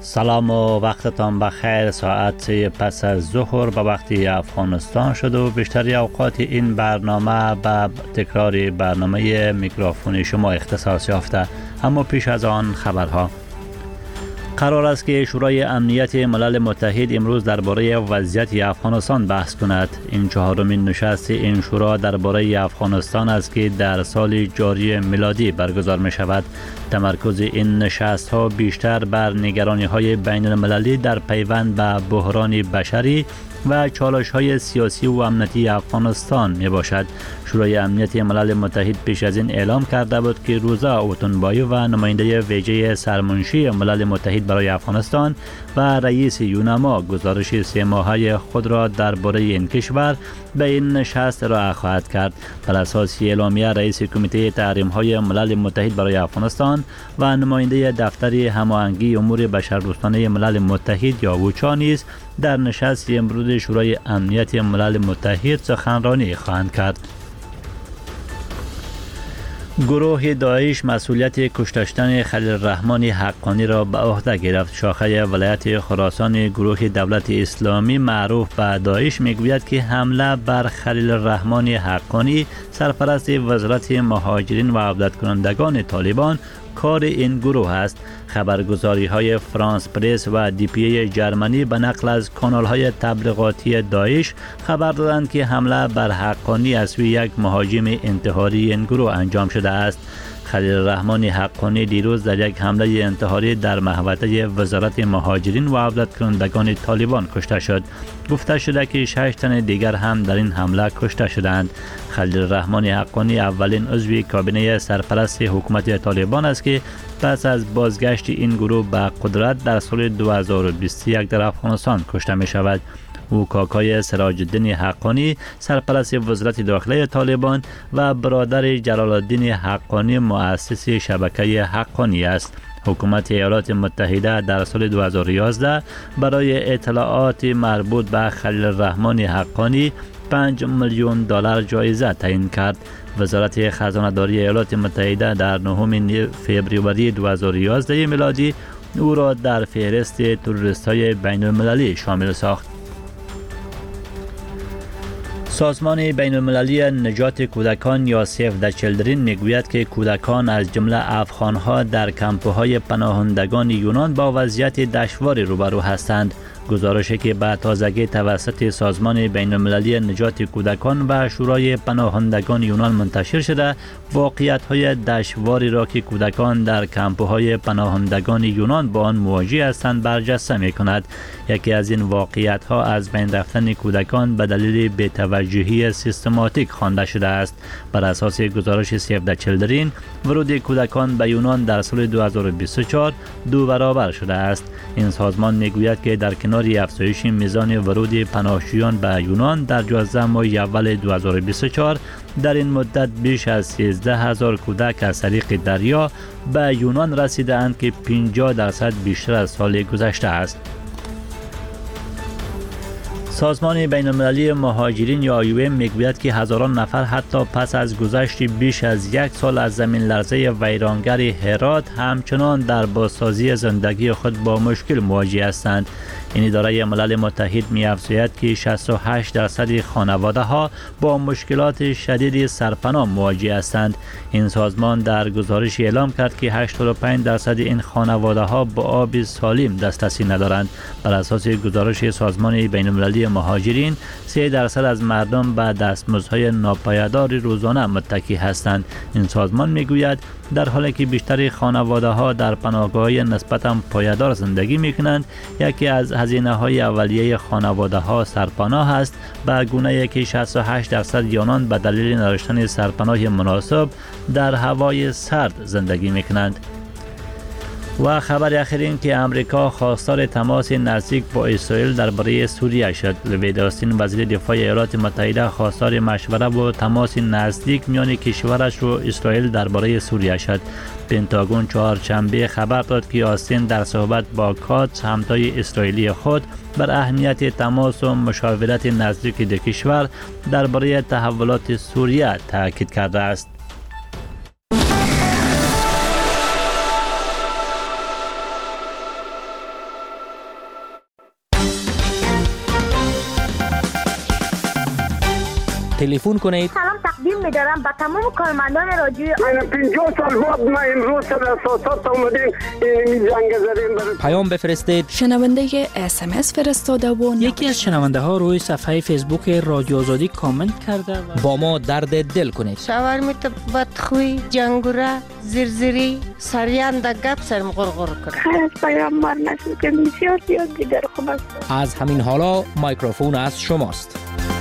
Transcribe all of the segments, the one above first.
سلام و وقتتان بخیر. ساعت پس از ظهر به وقت افغانستان شد و بیشتری اوقات این برنامه به تکرار برنامه میکروفون شما اختصاص یافته. اما پیش از آن خبرها. قرار است که شورای امنیت ملل متحد امروز درباره وضعیت افغانستان بحث کند. این چهارمین نشست این شورا درباره افغانستان است که در سال جاری میلادی برگزار می شود. تمرکز این نشست ها بیشتر بر نگرانی های بین المللی در پیوند به بحران بشری و چالش های سیاسی و امنیتی افغانستان می باشد. شورای امنیت ملل متحد پیش از این اعلام کرده بود که روزا اوتونبایی و نماینده ویژه سرمنشی ملل متحد برای افغانستان و رئیس یونما گزارش 3 ماهه خود را درباره این کشور به این نشست ارائه خواهد کرد. بر اساس اعلامیه رئیس کمیته تحریم های ملل متحد برای افغانستان و نماینده دفتر هماهنگی امور بشردوستانه ملل متحد یا اوچا نیز در نشست امروز شورای امنیت ملل متحد سخنرانی خواهند کرد. گروه داعش مسئولیت کشته خلیل الرحمن حقانی را به عهده گرفت. شاخه ولایت خراسان گروه دولت اسلامی معروف به داعش میگوید که حمله بر خلیل الرحمن حقانی سرپرست وزارت مهاجرین و عودت کنندگان طالبان کار این گروه است. خبرگزاری های فرانس پرس و دی پی ای جرمنی به نقل از کانال های تبلیغاتی داعش خبر دادند که حمله بر حقانی از سوی یک مهاجم انتحاری این گروه انجام شده است. خلیل الرحمن حقانی دیروز در یک حمله انتحاری در محوطه وزارت مهاجرین و عودت کنندگان طالبان کشته شد. گفته شده که 6 تن دیگر هم در این حمله کشته شدند. خلیل الرحمن حقانی اولین عضو کابینه سرپرست حکومت طالبان است که پس از بازگشت این گروه به قدرت در سال 2021 در افغانستان کشته می شود. او کاکای سراج الدین حقانی سرپرست وزارت داخله طالبان و برادر جلال الدین حقانی مؤسس شبکه حقانی است. حکومت ایالات متحده در سال 2011 برای اطلاعات مربوط به خلیل الرحمن حقانی 5 میلیون دلار جایزه تعیین کرد. وزارت خزانه داری ایالات متحده در 9 فوریه 2011 میلادی او را در فهرست تروریست‌های بین المللی شامل ساخت. سازمان بین المللی نجات کودکان یا سیو د چیلدرن میگوید که کودکان از جمله افغانها در کمپ‌های پناهندگان یونان با وضعیت دشواری روبرو هستند. گزارشی که به تازگی توسط سازمان بین المللی نجات کودکان و شورای پناهندگان یونان منتشر شده، واقعیت‌های دشواری را که کودکان در کمپ‌های پناهندگان یونان با آن مواجه هستند برجسته می‌کند. یکی از این واقعیت‌ها از بین رفتن کودکان به دلیل بی‌توجهی سیستماتیک خوانده شده است. بر اساس گزارش سیو د چیلدرن، ورود کودکان به یونان در سال 2024 2 برابر شده است. این سازمان می‌گوید که در کنار افزایش میزان ورود پناهجویان به یونان در 12 ماه اول 2024 در این مدت بیش از 13,000 کودک از طریق دریا به یونان رسیده اند که 50% بیشتر از سال گذشته است. سازمان بین المللی مهاجرین یا IOM میگوید که هزاران نفر حتی پس از گذشت بیش از 1 سال از زمین لرزه ویرانگر هرات همچنان در بازسازی زندگی خود با مشکل مواجه هستند. این اداره ملل متحد می‌افزاید که 68% خانواده ها با مشکلات شدید سرپناه مواجه هستند. این سازمان در گزارش اعلام کرد که 85% این خانواده ها با آب سالم دسترسی ندارند. بر اساس گزارش سازمان بین المللی مهاجرین 3% از مردم به دستمزدهای ناپایدار روزانه متکی هستند. این سازمان میگوید در حالی که بیشتر خانواده ها در پناهگاه‌های نسبتاً پایدار زندگی میکنند، یکی از هزینه‌های اولیه خانواده ها سرپناه است، به گونه‌ای که 68% آنان به دلیل نداشتن سرپناه مناسب در هوای سرد زندگی میکنند. و خبر اخیر این که امریکا خواستار تماس نزدیک با اسرائیل درباره سوریه شد. لوید آستین وزیر دفاع ایالات متحده خواستار مشوره و تماس نزدیک میان کشورش و اسرائیل درباره سوریه شد. پنتاگون چهارشنبه خبر داد که آستین در صحبت با کاتس همتای اسرائیلی خود بر اهمیت تماس و مشاورت نزدیک دو کشور درباره تحولات سوریه تاکید کرده است. تلفن کنید. سلام تقدیم می‌دارم به تمام کارمندان رادیو. من 50 سال بعد ما امروز سر اساسات اومدیم این زنگ زدیم. پیام بفرستید. شنونده SMS فرستاده و یکی از شنونده ها روی صفحه فیسبوک رادیو آزادی کامنت کرده و با ما درد دل کنید. شاورمیت بدخوی، جنگوره، زرزری، سریان گپ سرم غرغر کنه. خیر از پیام مار نشد که بسیار زیاد دیگر خوب است. از همین حالا میکروفون از شماست.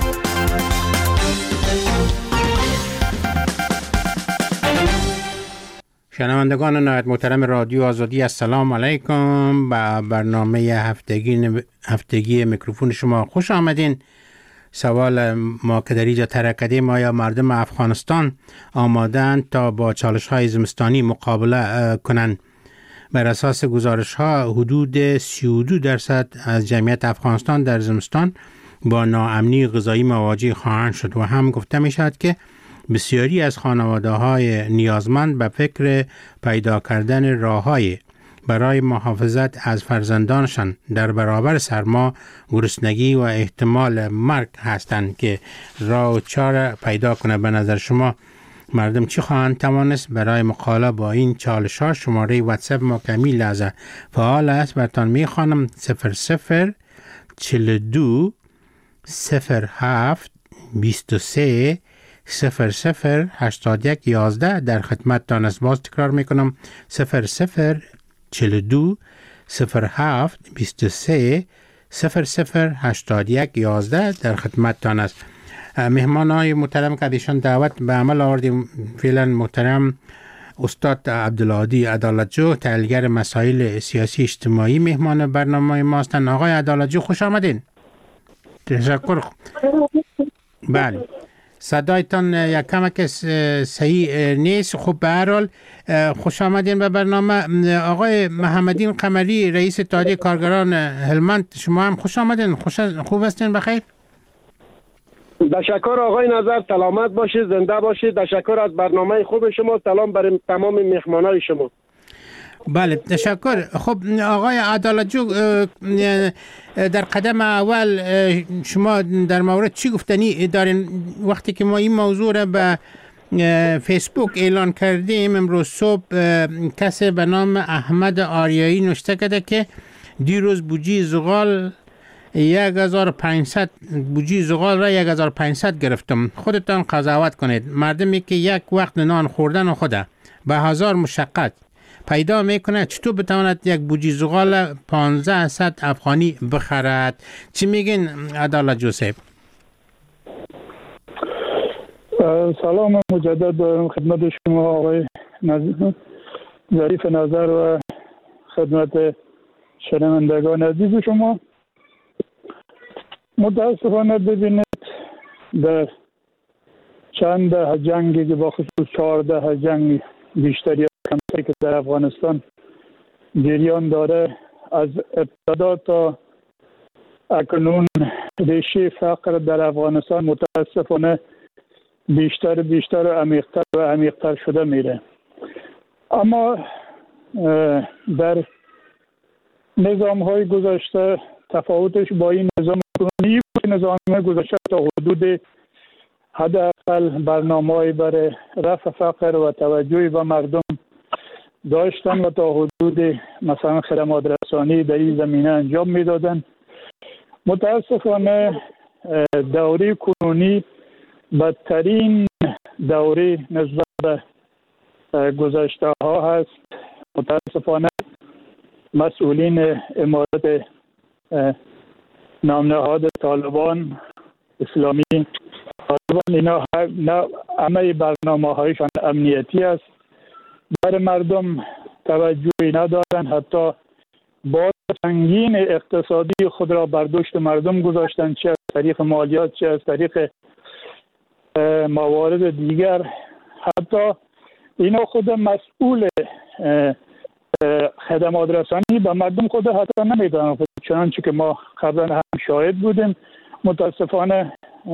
شنوندگان نهایت محترم رادیو آزادی، السلام علیکم. به برنامه هفتگی میکروفون شما خوش آمدین. سوال ما که در اینجا طرح کردیم، آیا مردم افغانستان آمادند تا با چالش های زمستانی مقابله کنند؟ بر اساس گزارش ها حدود 32% از جمعیت افغانستان در زمستان با ناامنی غذایی مواجه خواهند شد و هم گفته می شود که بسیاری از خانواده های نیازمند به فکر پیدا کردن راه‌های برای محافظت از فرزندانشان در برابر سرما، گرسنگی و احتمال مرگ هستند که راه و چاره پیدا کنه. به نظر شما مردم چی خواهند توانست برای مقابله با این چالش ها؟ شماره واتساپ ما که همین لحظه فعال است، براتون میخوانم: 0042 07 23 008111 در خدمتتان است. باز تکرار میکنم: 0042 07 23 008111 در خدمتتان است. مهمان های محترم که دیشان دعوت به عمل آوردیم فعلا محترم استاد عبدالهادی عدالتجو، تحلیلگر مسائل سیاسی اجتماعی، مهمان برنامه ما هستند. آقای عدالتجو خوش آمدین. تشکر. بله، صدایتان یک کمک صحیح نیست. خب به هر حال خوش آمدین به برنامه. آقای محمدین قمری، رئیس اتحادیه کارگران هلمند، شما هم خوش آمدین. خوب هستین؟ بخیر؟ تشکر آقای نظر، سلامت باشید، زنده باشید. تشکر از برنامه خوب شما. سلام برای تمام مهمانان شما. بله تشکر. خب آقای عدالتجو، در قدم اول شما در مورد چی گفتنی دارین؟ وقتی که ما این موضوع را به فیسبوک اعلان کردیم امروز صبح، کسی به نام احمد آریایی نوشته کرده که دیروز بوجی زغال 1500 بوجی زغال را 1500 گرفتم. خودتان قضاوت کنید. مردمی که یک وقت نان خوردن خود به هزار مشقت پیدا میکنه، چطور بتواند یک بوجی زغال 1500 افغانی بخرد؟ چی میگین عدالتجو صاحب؟ سلام مجدد دارم خدمت شما آقای ظریف نظر و خدمت شنوندگان عزیز شما. متاسفانه ببینید در چند ده جنگی که با خصوص 14 جنگ بیشتری از کمتری که در افغانستان جریان داره، از ابتدا تا اکنون ریشه فقر در افغانستان متاسفانه بیشتر و عمیق‌تر شده میره. اما در نظام‌های گذشته تفاوتش با این نظام کنونی، نظام گذشته تا حدود حداقل برنامه‌ای برای رفع فقر و توجهی به مردم داشتن و تا حدود مثلا خدمات رسانی در این زمینه انجام میدادن. متاسفانه دوره کنونی بدترین دوره نسبت به گذشته ها هست. متاسفانه مسئولین امارت نامنهاد طالبان اسلامی، اینا همه برنامه هایشان امنیتی است، برای مردم توجهی ندارن. حتی بار سنگین اقتصادی خود را بر دوش مردم گذاشتن، چه از طریق مالیات چه از طریق موارد دیگر. حتی اینا خود مسئول خدمات رسانی به مردم خود حتی نمیدونن، چنانچه که ما قبلا هم شاهد بودیم. متاسفانه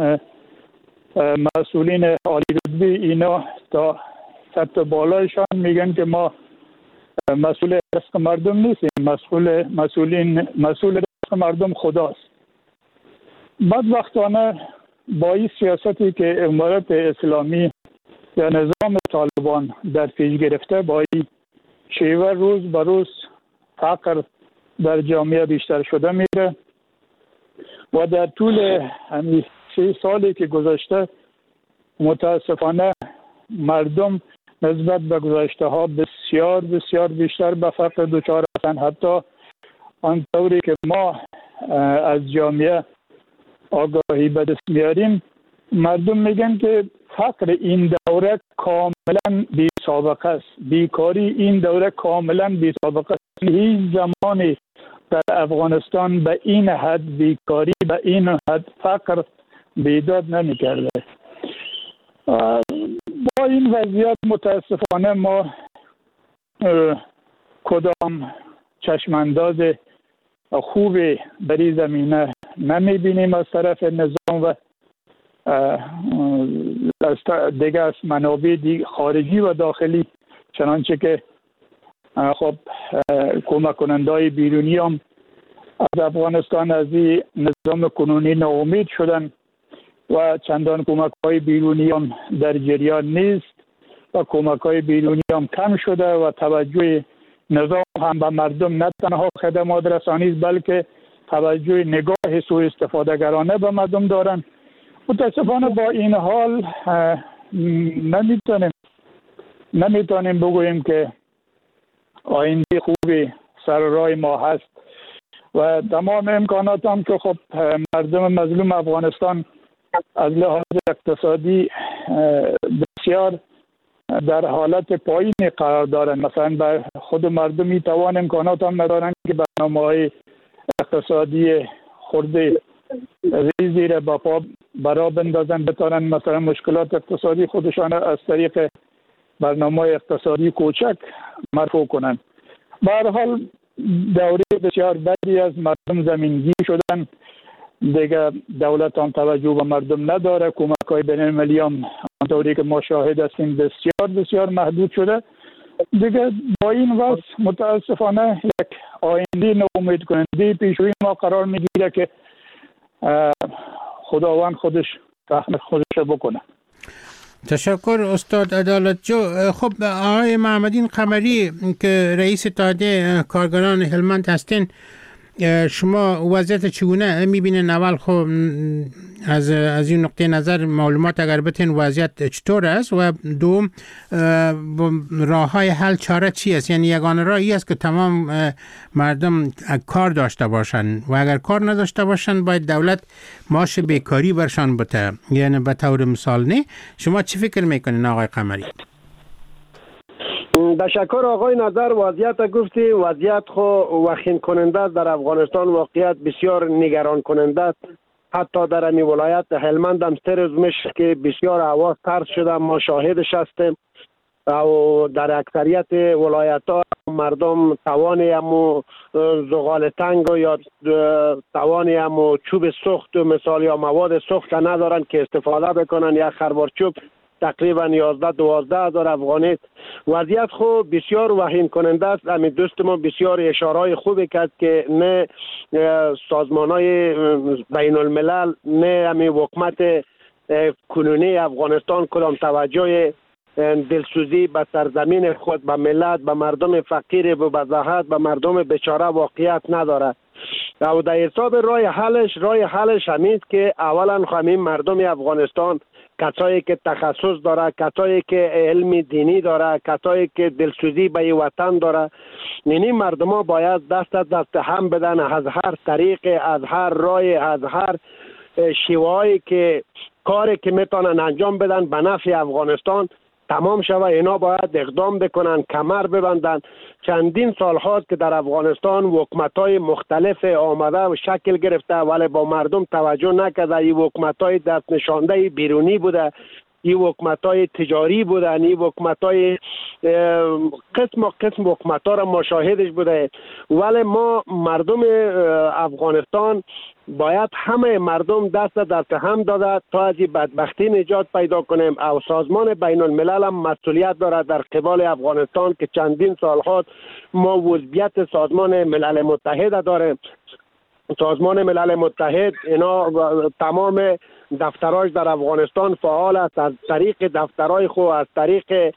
مسئولین عالی رتبه اینا تا سطح بالایشان میگن که ما مسئول رزق مردم نیستیم، مسئول رزق مردم خداست. بدبختانه با این سیاستی که امارت اسلامی یا نظام طالبان در پیش گرفته، با این شیوه روز به روز فقر در جامعه بیشتر شده میره و در طول همین 3 سالی که گذشته متاسفانه مردم نسبت به گذشته ها بسیار بسیار بیشتر به فقر دچار هستند. حتی آنطوری که ما از جامعه آگاهی به دست میاریم، مردم میگن که فقر این دوره کاملا بی سابقه است، بیکاری این دوره کاملا بی سابقه است. هیچ زمانی در افغانستان به این حد بیکاری، به این حد فقر بیداد نمی کرده. با این وضعیت متاسفانه ما کدام چشمانداز خوبی در این زمینه نمی بینیم از طرف نظام و دیگه از منابع خارجی و داخلی، چنانچه که خب کمک کنندهای بیرونی هم از افغانستان از این نظام کنونی ناامید شدن و چندان کمک های بیرونی هم در جریان نیست و کمک های بیرونی هم کم شده و توجه نظام هم به مردم نه تنها خدمات رسانی است بلکه توجه نگاه سوء استفادهگرانه به مردم دارن. متاسفانه با این حال نمیتونیم بگوییم که آینده خوبی سر راه ما هست و تمام امکانات هم که خب مردم مظلوم افغانستان از لحاظ اقتصادی بسیار در حالت پایینی قرار دارن. مثلا بر خود مردم میتوان امکانات هم ندارن که برنامه‌های اقتصادی خورده ریزی را با پا برا بندازن، بتانن مثلا مشکلات اقتصادی خودشان از طریق برنامه اقتصادی کوچک مرفوع کنن. به هر حال دوره بسیار بدی از مردم زمینگیر شدن، دیگه دولت هم توجه به مردم نداره، کمک‌های بین‌المللی هم آنطوری که ما شاهد هستیم بسیار بسیار محدود شده. دیگه با این وضع متاسفانه یک آینده ناامید کننده پیش روی ما قرار میگیره که خداوند خودش رحمت خودش بکنه. تشکر استاد عدالت جو. خب آقای محمدین قمری که رئیس اتحادیه کارگران هلمند هستین، شما وضعیت چگونه میبینین؟ اول خب از این نقطه نظر معلومات اگر بتین وضعیت چطور است و دوم راه های حل چاره چی است؟ یعنی یگانه راهی است که تمام مردم کار داشته باشن و اگر کار نداشته باشن باید دولت معاش بیکاری برشان بده، یعنی به طور مثال نه. شما چی فکر میکنین آقای قمری؟ تشکر آقای نظر. وضعیت گفتی وضعیت خو وخیم کننده است در افغانستان، واقعیت بسیار نگران کننده است. حتی در این ولایت هلمند هم 3 روز میشه که بسیار هوا سرد شده، ما شاهدش هستیم و در اکثریت ولایت ها مردم توانی همو زغال تنگ یا توانی همو چوب سوخت و مثال یا مواد سوخت ندارن که استفاده بکنن. یک خروار چوب تقریبا 11-12 هزار افغانی. وضعیت خوب بسیار وخیم کننده است. همین دوست ما بسیار اشارهای خوبی کرد که نه سازمان‌های بین الملل نه همین حکومت کنونی افغانستان کدام توجه دلسوزی به سرزمین خود، به ملت، به مردم فقیر، به وضاحت، به مردم بیچاره واقعیت نداره. و در حساب راه حلش همین که اولا همین مردم افغانستان، کسایی که تخصص داره، کسایی که علم دینی داره، کسایی که دلسوزی به وطن داره، یعنی مردم ها باید دست هم بدن از هر طریق، از هر راه، از هر شیوهایی که کاری که میتونن انجام بدن به نفع افغانستان تمام شوه. اینا باید اقدام بکنن، کمر ببندن. چندین سال هاست که در افغانستان حکومت‌های مختلف آمده و شکل گرفته ولی با مردم توجه نکرده. این حکومت‌های دست نشانده بیرونی بوده، این حکومت‌های تجاری بودن، این حکومت‌های قسم حکومت‌ها را مشاهدش بوده. ولی ما مردم افغانستان باید همه مردم دست هم داده تا از این بدبختی نجات پیدا کنیم. او سازمان بین الملل هم مسئولیت دارد در قبال افغانستان که چندین سال هاست ما عضویت سازمان ملل متحد داریم. سازمان ملل متحد اینا تمام دفتراش در افغانستان فعال است، از طریق دفترای خو، از طریق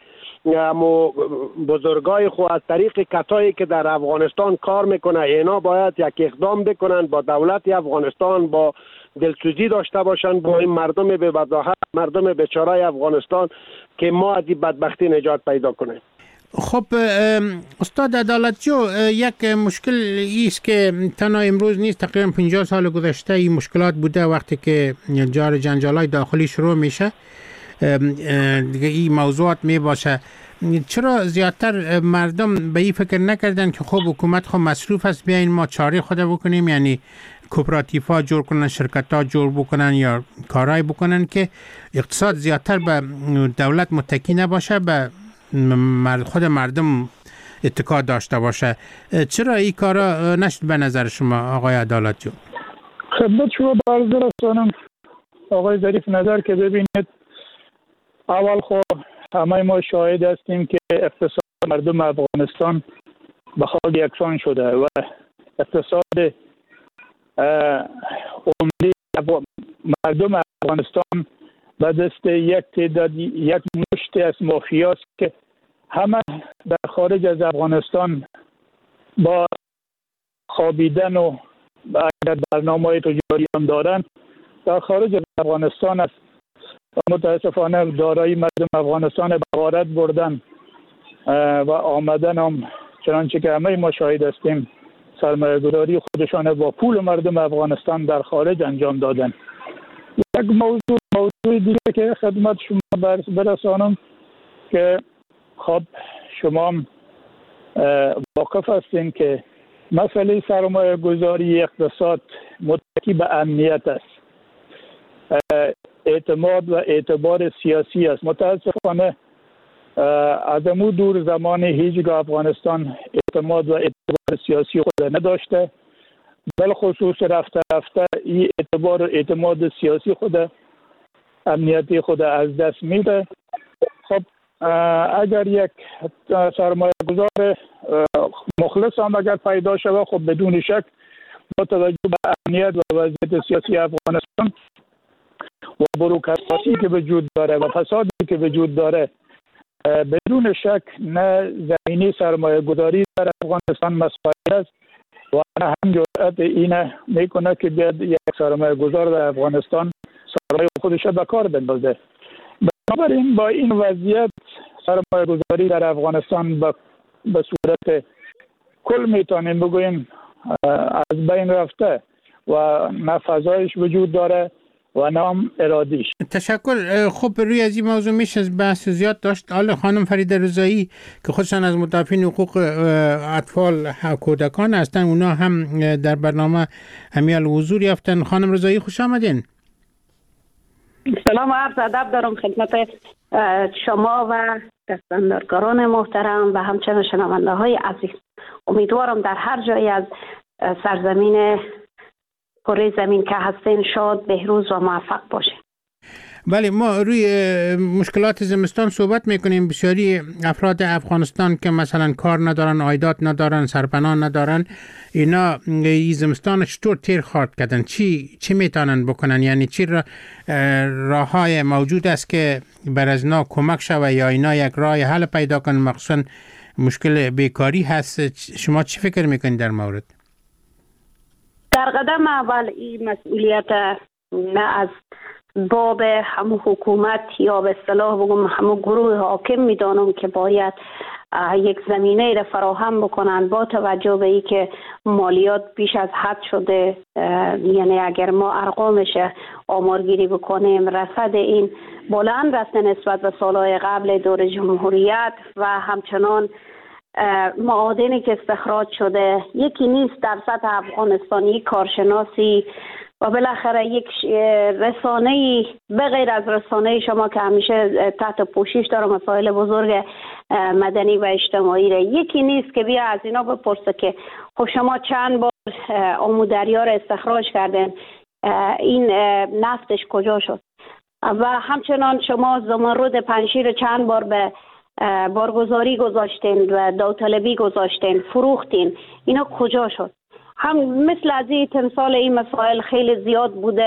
بزرگای خو، از طریق کسایی که در افغانستان کار میکنه، اینا باید یک اقدام بکنن با دولت افغانستان، با دلسوزی داشته باشن با این مردم به وضاحت، مردم بیچاره افغانستان که ما از این بدبختی نجات پیدا کنیم. خب استاد عدالتجو، یک مشکل ایست که تنها امروز نیست، تقریبا 50 سال گذشته این مشکلات بوده. وقتی که جار جنجالای داخلی شروع میشه دیگه این موضوعات می باشه. چرا زیادتر مردم به این فکر نکردن که خب حکومت خب مصروف است، بیاین ما چاره خود بکنیم، یعنی کوپراتیفا جور کنن، شرکت ها جور بکنن یا کارهای بکنن که اقتصاد زیادتر به دولت متکی نباشه، به خود مردم اتکا داشته باشه. چرا این کارا نشد به نظر شما آقای عدالتجو؟ خدمت شما عرض رسانم آقای ظریف نظر که ببینید، اول خب همه ما شاهد هستیم که اقتصاد مردم افغانستان به حال یکسان شده و اقتصاد عمده مردم افغانستان به دست یک تعداد، یک مشت از مافیاست که همه در خارج از افغانستان با خوابیدن و اگر برنامه‌های تجاری هم دارن در خارج از افغانستان است و متاسفانه دارایی مردم افغانستان به غارت بردن و آمدن هم چنانچه که همه ما شاهد هستیم سرمایه‌گذاری خودشان با پول مردم افغانستان در خارج انجام دادن. یک موضوع دیگه که خدمت شما برسانم که خب شما واقف هستین که مسئله سرمایه گذاری اقتصاد متکی به امنیت است، اعتماد و اعتبار سیاسی است. متاسفانه از امو دور زمان هیچگاه افغانستان اعتماد و اعتبار سیاسی خود نداشته، بالخصوص رفته این اعتبار و اعتماد سیاسی خود، امنیتی خود از دست میده. خب اگر یک سرمایه گذار مخلص هم اگر پیدا شود، خب بدون شک با توجه به امنیت و وضعیت سیاسی افغانستان و بروکراسی که وجود داره و فسادی که وجود داره، بدون شک نه زمینی سرمایه گذاری در افغانستان مسئله است و نه هم جرأت اینه میکنه که بیاد یک سرمایه گذار در افغانستان سرمایه خودش به کار بندازه. بنابراین با این وضعیت سرمایه گذاری در افغانستان به صورت کل میتونیم بگوییم از بین رفته و نه فضایش وجود داره و نام ارادیش. تشکر. خب روی از این موضوع میشه بحث زیاد داشت. حالا خانم فریده رضایی که خودشان از مدافعین حقوق اطفال و کودکان هستن، اونا هم در برنامه همیال حضور یافتن. خانم رضایی خوش آمدین. سلام و عرض ادب دارم خدمت شما و دستاندرکاران محترم و همچنین شنونده های عزیز. امیدوارم در هر جایی از سرزمین کره زمین که هستین شاد، بهروز و موفق باشین. بله، ما روی مشکلات زمستان صحبت میکنیم. بسیاری افراد افغانستان که مثلا کار ندارن، عایدات ندارن، سرپناه ندارن، اینا این زمستان چطور تیر خواهد کردن؟ چی میتونن بکنن؟ یعنی چی راههای موجود است که بر از اینا کمک شود یا اینا یک راه حل پیدا کنن؟ مخصوصا مشکل بیکاری هست. شما چی فکر میکنید در مورد؟ در قدم اول این مسئولیت نه از باب همون حکومت یا به اصطلاح بگم همون گروه حاکم میدانم که باید یک زمینه را فراهم بکنن با توجه به ای که مالیات بیش از حد شده. یعنی اگر ما ارقامش آمارگیری بکنیم رصد این بلند رفته نسبت به سالهای قبل دور جمهوریت و همچنان معادنی که استخراج شده یکی نیست در سطح افغانستانی. کارشناسی و بالاخره یک رسانه‌ای به غیر از رسانه شما که همیشه تحت پوشش داره مسائل بزرگ مدنی و اجتماعی را، یکی نیست که بیا از اینا بپرسه که خب شما چند بار آمودریا را استخراج کردن، این نفتش کجا شد؟ و همچنان شما زمرد پنشیر چند بار به بارگذاری گذاشتین و داوطلبی گذاشتین، فروختین، اینا کجا شد؟ هم مثل از این تمثال این مسائل خیلی زیاد بوده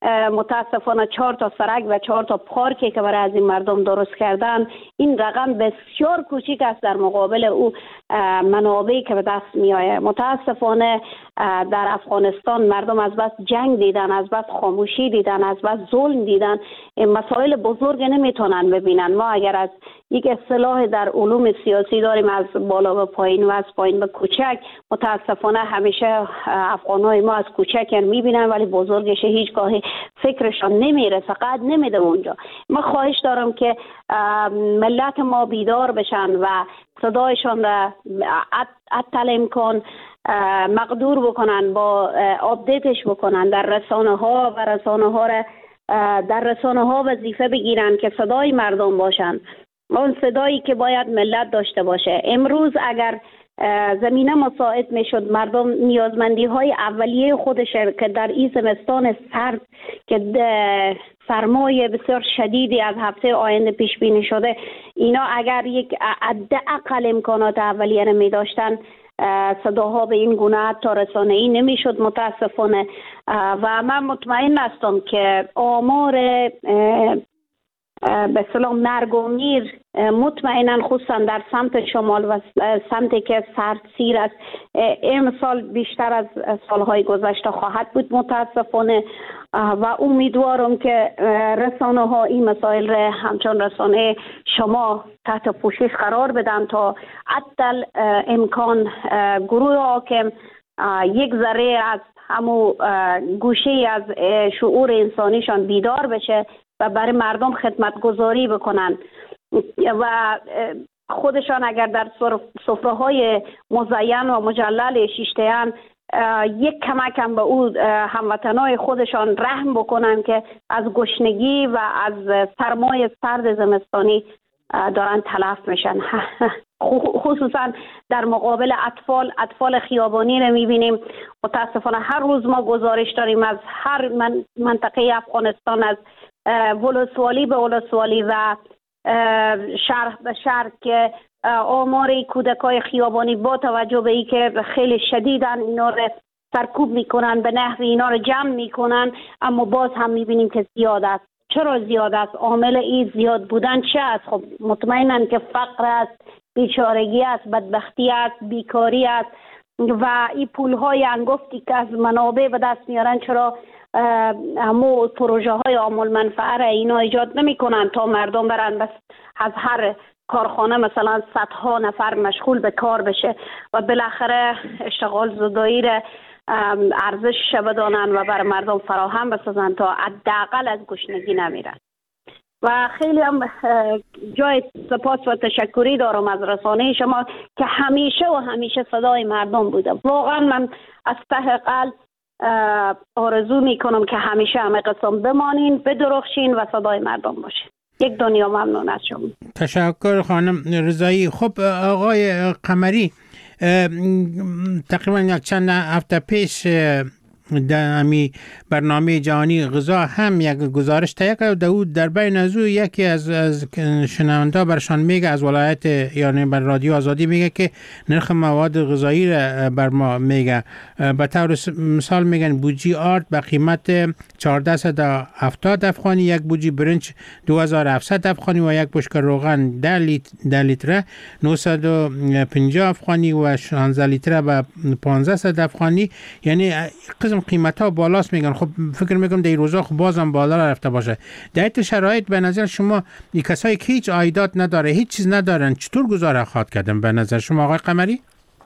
متاسفانه 4 تا سرک و 4 تا پارکی که برای از این مردم درست کردن، این رقم بسیار کوچیک است در مقابل او منابعی که به دست می آید. متاسفانه در افغانستان مردم از بس جنگ دیدن، از بس خاموشی دیدن، از بس ظلم دیدن، مسائل بزرگ نمیتونن ببینن. ما اگر از یک اصطلاح در علوم سیاسی داریم از بالا به پایین و از پایین به کوچک، متاسفانه همیشه افغانای ما از کوچک میبینن ولی بزرگش هیچگاه فکرشان نمیرسه، قد نمیده اونجا. ما خواهش دارم که ملت ما بیدار بشن و صدایشان را اتل امکان مقدور بکنن، با آپدیتش بکنن در رسانه ها و رسانه ها را در رسانه ها وظیفه بگیرن که صدای مردم باشن، اون صدایی که باید ملت داشته باشه. امروز اگر زمینه مساعد میشد مردم نیازمندی های اولیه خودش که در این زمستان سرد که سرمایه بسیار شدیدی از هفته آینده پیش بینی شده، اینا اگر یک حداقل امکانات اولیه می داشتن، صداها به این گونه حتی رسانه‌ای نمیشد متاسفانه. و من مطمئن هستم که آمار به اصطلاح مرگ و میر مطمئنا خصوصا در سمت شمال و سمتی که سردسیر است امسال بیشتر از سالهای گذشته خواهد بود متاسفانه. و امیدوارم که رسانه ها این مسائل را همچون رسانه شما تحت پوشش قرار بدن تا حتی امکان گروه حاکم یک ذره از همو گوشه از شعور انسانیشان بیدار بشه و برای مردم خدمتگزاری بکنن و خودشان اگر در سفره‌های مزین و مجلل شیشته‌ان یک کمک هم به او هموطنای خودشان رحم بکنن که از گشنگی و از سرمای سرد زمستانی دارن تلف میشن. خصوصا در مقابل اطفال خیابانی رو میبینیم. متاسفانه هر روز ما گزارش داریم از هر منطقه افغانستان، از ولسوالی به ولسوالی و شهر به شهر که آمار کودکای خیابانی با توجه به این که خیلی شدیدن اینا رو سرکوب میکنن، به نحوی اینا رو جمع میکنن، اما باز هم میبینیم که زیاد است. چرا زیاد است؟ عامل این زیاد بودن چه است؟ خب مطمئنن که فقر است، بیچارگی است، بدبختی است، بیکاری است و این پولهای انگفتی که از منابع به دست میارن چرا همو پروژه های عامل منفعه را اینا ایجاد نمی کنن تا مردم برن بس از هر کارخانه مثلا صدها نفر مشغول به کار بشه و بالاخره اشتغال زدایی را ارزش بدانن و بر مردم فراهم بسازن تا حداقل از گشنگی نمیرن. و خیلی هم جای سپاس و تشکری دارم از رسانه شما که همیشه صدای مردم بوده. واقعا من از ته قلب آرزو میکنم که همیشه همه قسم بمانین، بدرخشین و صدای مردم باشین. یک دنیا ممنون از شما. تشکر خانم رضایی. خب آقای قمری، تقریبا چند هفته پیش در امی برنامه جهانی غذا هم یک گزارش تهیه کرد و در بین از یکی از شنونده برشان میگه از ولایت یعنی بر رادیو آزادی میگه که نرخ مواد غذایی را بر ما میگه. به طور مثال میگن بوجی آرد به قیمت 1470 افغانی، یک بوجی برنج 2700 افغانی و یک بشکه روغن 10 لیتر 950 افغانی و 16 لیتر به 1500 افغانی. یعنی قیمت ها بالاست میگن. خب فکر میکنم در این روزا خب بازم بالا رفته باشه. در این شرایط به نظر شما این کسایی که هیچ عایدات نداره، هیچ چیز ندارن، چطور گزاره خواهد کردن به نظر شما آقای قمری؟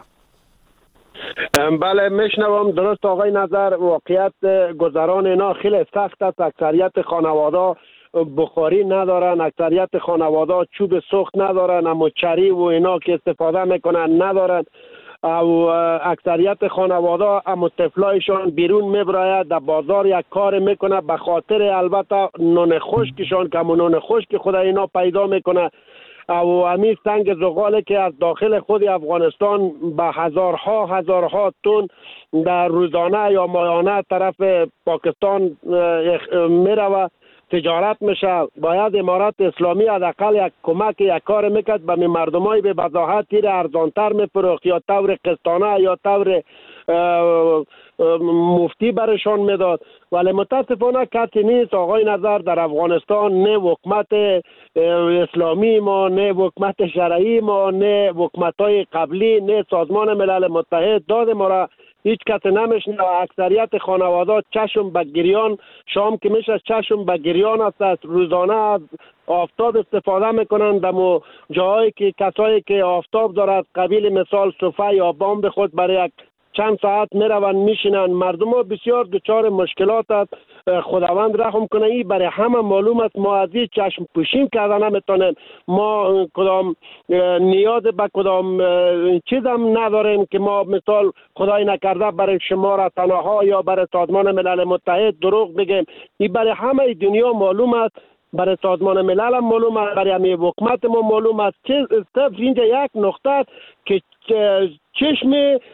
بله میشنوم. درست آقای نظر، واقعیت گذران اینا خیلی سخت است. اکثریت خانواده بخاری ندارن، اکثریت خانواده چوب سوخت ندارن، اما چری و اینا که استفاده میکنن ندارن. او اکثریت خانواده اما طفلایشان بیرون میبراید، در بازار یک کار میکنه به خاطر البته نان خشکشان که نان خشک خود اینا پیدا میکنه. او همین سنگ زغاله که از داخل خود افغانستان به هزارها تن در روزانه یا ماهانه طرف پاکستان میروه، تجارت میشه. باید امارت اسلامی حداقل یک کمک، یک کار میکرد به مردمای به وضاحت تیر ارزانتر میفروخت، یا طور قسطانه یا طور مفتی برشان میداد، ولی متاسفانه کسی نیست. آقای نظر در افغانستان نه حکومت اسلامی ما، نه حکومت شرعی ما، نه حکومت‌های قبلی، نه سازمان ملل متحد داد ما را هیچ کسی نمیشنه. اکثریت خانوادات چشم به گریان، شام که میشه چشم به گریان است. روزانه از آفتاب استفاده میکنند در جاهایی که کسایی که آفتاب دارد، قبیل مثال صفحه یا بام خود برای یک چند ساعت میروند میشینند. مردم ها بسیار دچار مشکلات است. خداوند رحم کنه. این برای همه معلوم است. ما از این چشم پوشیم کرده نمیتونیم. ما کدام نیاز به کدام چیز هم نداریم که ما مثال خدای نکرده برای شما را تنها یا برای سازمان ملل متحد دروغ بگیم. این برای همه دنیا معلوم است. برای سازمان ملل هم معلوم است، برای همه حکومت ما معلوم است. صرف اینجا یک نقطه است که چشم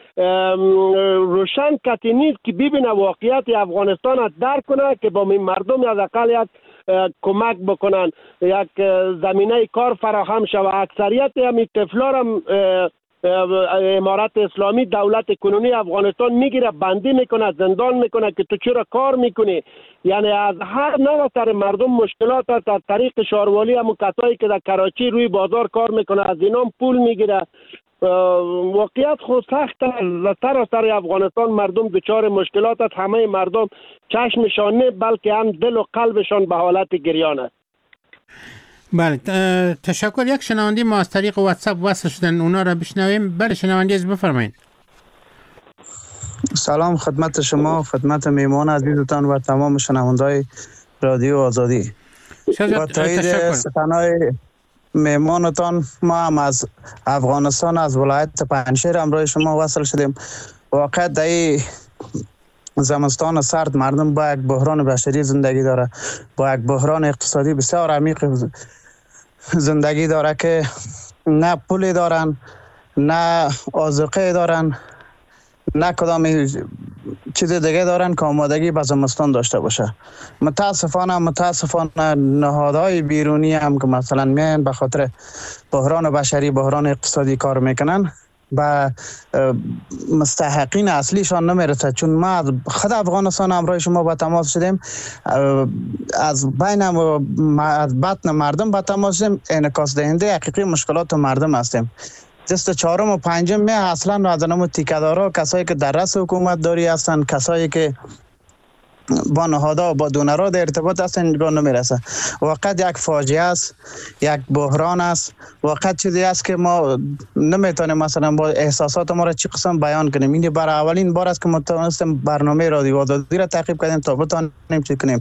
روشن کسی نیست که ببینه واقعیت افغانستان را درک کنه که با این مردم از اقل یک کمک بکنن، یک زمینه کار فراهم شود. اکثریت همین طفلا هم امارت اسلامی دولت کنونی افغانستان میگیره، بندی میکنه، زندان میکنه که تو چرا کار میکنی. یعنی از هر نوع سر مردم مشکلات است. از طریق شاروالی هم کسایی که در کراچی روی بازار کار میکنه از اینام پول میگیره. واقعیت خود سخت است. سراسر افغانستان مردم دچار مشکلات است. همه مردم چشمشان نه بلکه هم دل و قلبشان به حالت گریان است. بله، تشکر. یک شنونده ما از طریق واتساپ وصل شدن، اونا را بشنویم. بله شنونده از بفرمایید. سلام خدمت شما، خدمت میمان عزیزتان و تمام شنونده‌های رادیو آزادی. با تایید سخنهای میمانتان ما هم از افغانستان از ولایت پنجشیر همراه شما وصل شدیم. واقعا در این زمستان سرد مردم با یک بحران بشری زندگی داره، با یک بحران اقتصادی بسیار عمیق زندگی داره که نه پولی دارن، نه آذوقه دارن، نه کدام چیز دیگه دارن که آمادگی به زمستان داشته باشه. متاسفانه نهادهای بیرونی هم که مثلا میان به خاطر بحران بشری، بحران اقتصادی کار میکنن، با مستحقین اصلیشان نمیرسه. چون ما خود افغانستان همراه شما با تماس شدیم، از بین از بطن مردم با تماس شدیم، انعکاس دهنده حقیقی مشکلات مردم هستیم. دست چهارم و پنجم می اصلا از نمو تیکه‌دارا، کسایی که در رأس حکومت داری هستن، کسایی که با نهادها و با دونرها در ارتباط هستن، نگاه نمیرسه. واقعا یک فاجعه است، یک بحران است. واقعا چیزی است که ما نمیتونیم مثلا با احساسات ما را چی قسم بیان کنیم. این برای اولین بار است که ما تونستیم برنامه رادیو آزادی را تعقیب کنیم تا بتونیم چی کنیم.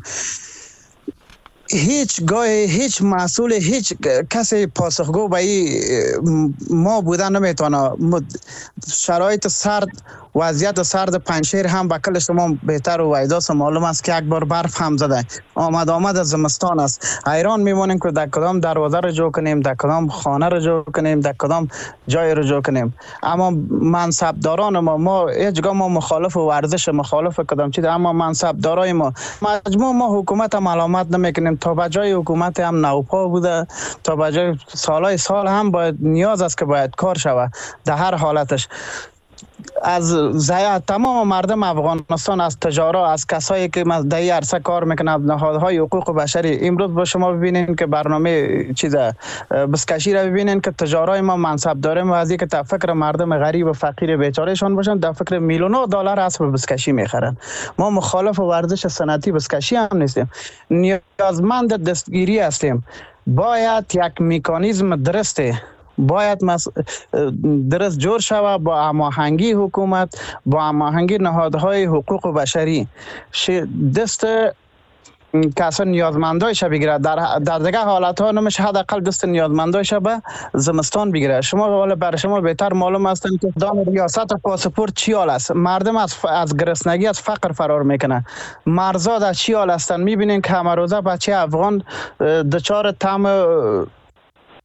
هیچ مسئول، هیچ کسی پاسخگو به ما بودن نمیتونه. شرایط سرد، وضعیت سرد پنجشیر هم به کل شما بهتر و ویداست معلوم است که یک بار برف هم زده. آمد از زمستان است. حیران میمونیم که در کدام دروازه رو جو کنیم، در کدام خانه رو جو کنیم، در کدام جای رو جو کنیم. اما منصبداران ما هیچگاه ما مخالف ورزش، مخالف کدام چیز، اما منصبدارای ما مجموع ما حکومت هم علامت نمیکنیم. تا به جای حکومت هم نوپا بوده، تا به جای سال هم باید نیاز است که باید کار شود در هر حالتش. از تمام مردم افغانستان، از تجارا، از کسایی که در این عرصه کار میکنند، نهادهای حقوق بشری، امروز با شما ببینین که برنامه بسکشی را ببینین که تجارای ما منصب داریم و از اینکه تا فکر مردم غریب و فقیر بیچارهشان باشن، در فکر میلیون‌ها دلار اسب بسکشی میخرن. ما مخالف ورزش سنتی بسکشی هم نیستیم، نیازمند دستگیری هستیم. باید یک مکانیزم درسته، باید درست جور شود با هماهنگی حکومت، با هماهنگی نهادهای حقوق بشری. دست کسان نیازمندایش بگیره. در دیگه حالت ها نمیشه حداقل دست نیازمندایش به زمستان بگیره. شما برای شما بهتر معلوم هستن که دام ریاست و پاسپورت چی حال است. مردم از گرسنگی، از فقر فرار میکنه. مرزا در چی حال هستن. میبینین که همه روزه بچه افغان دچار طعم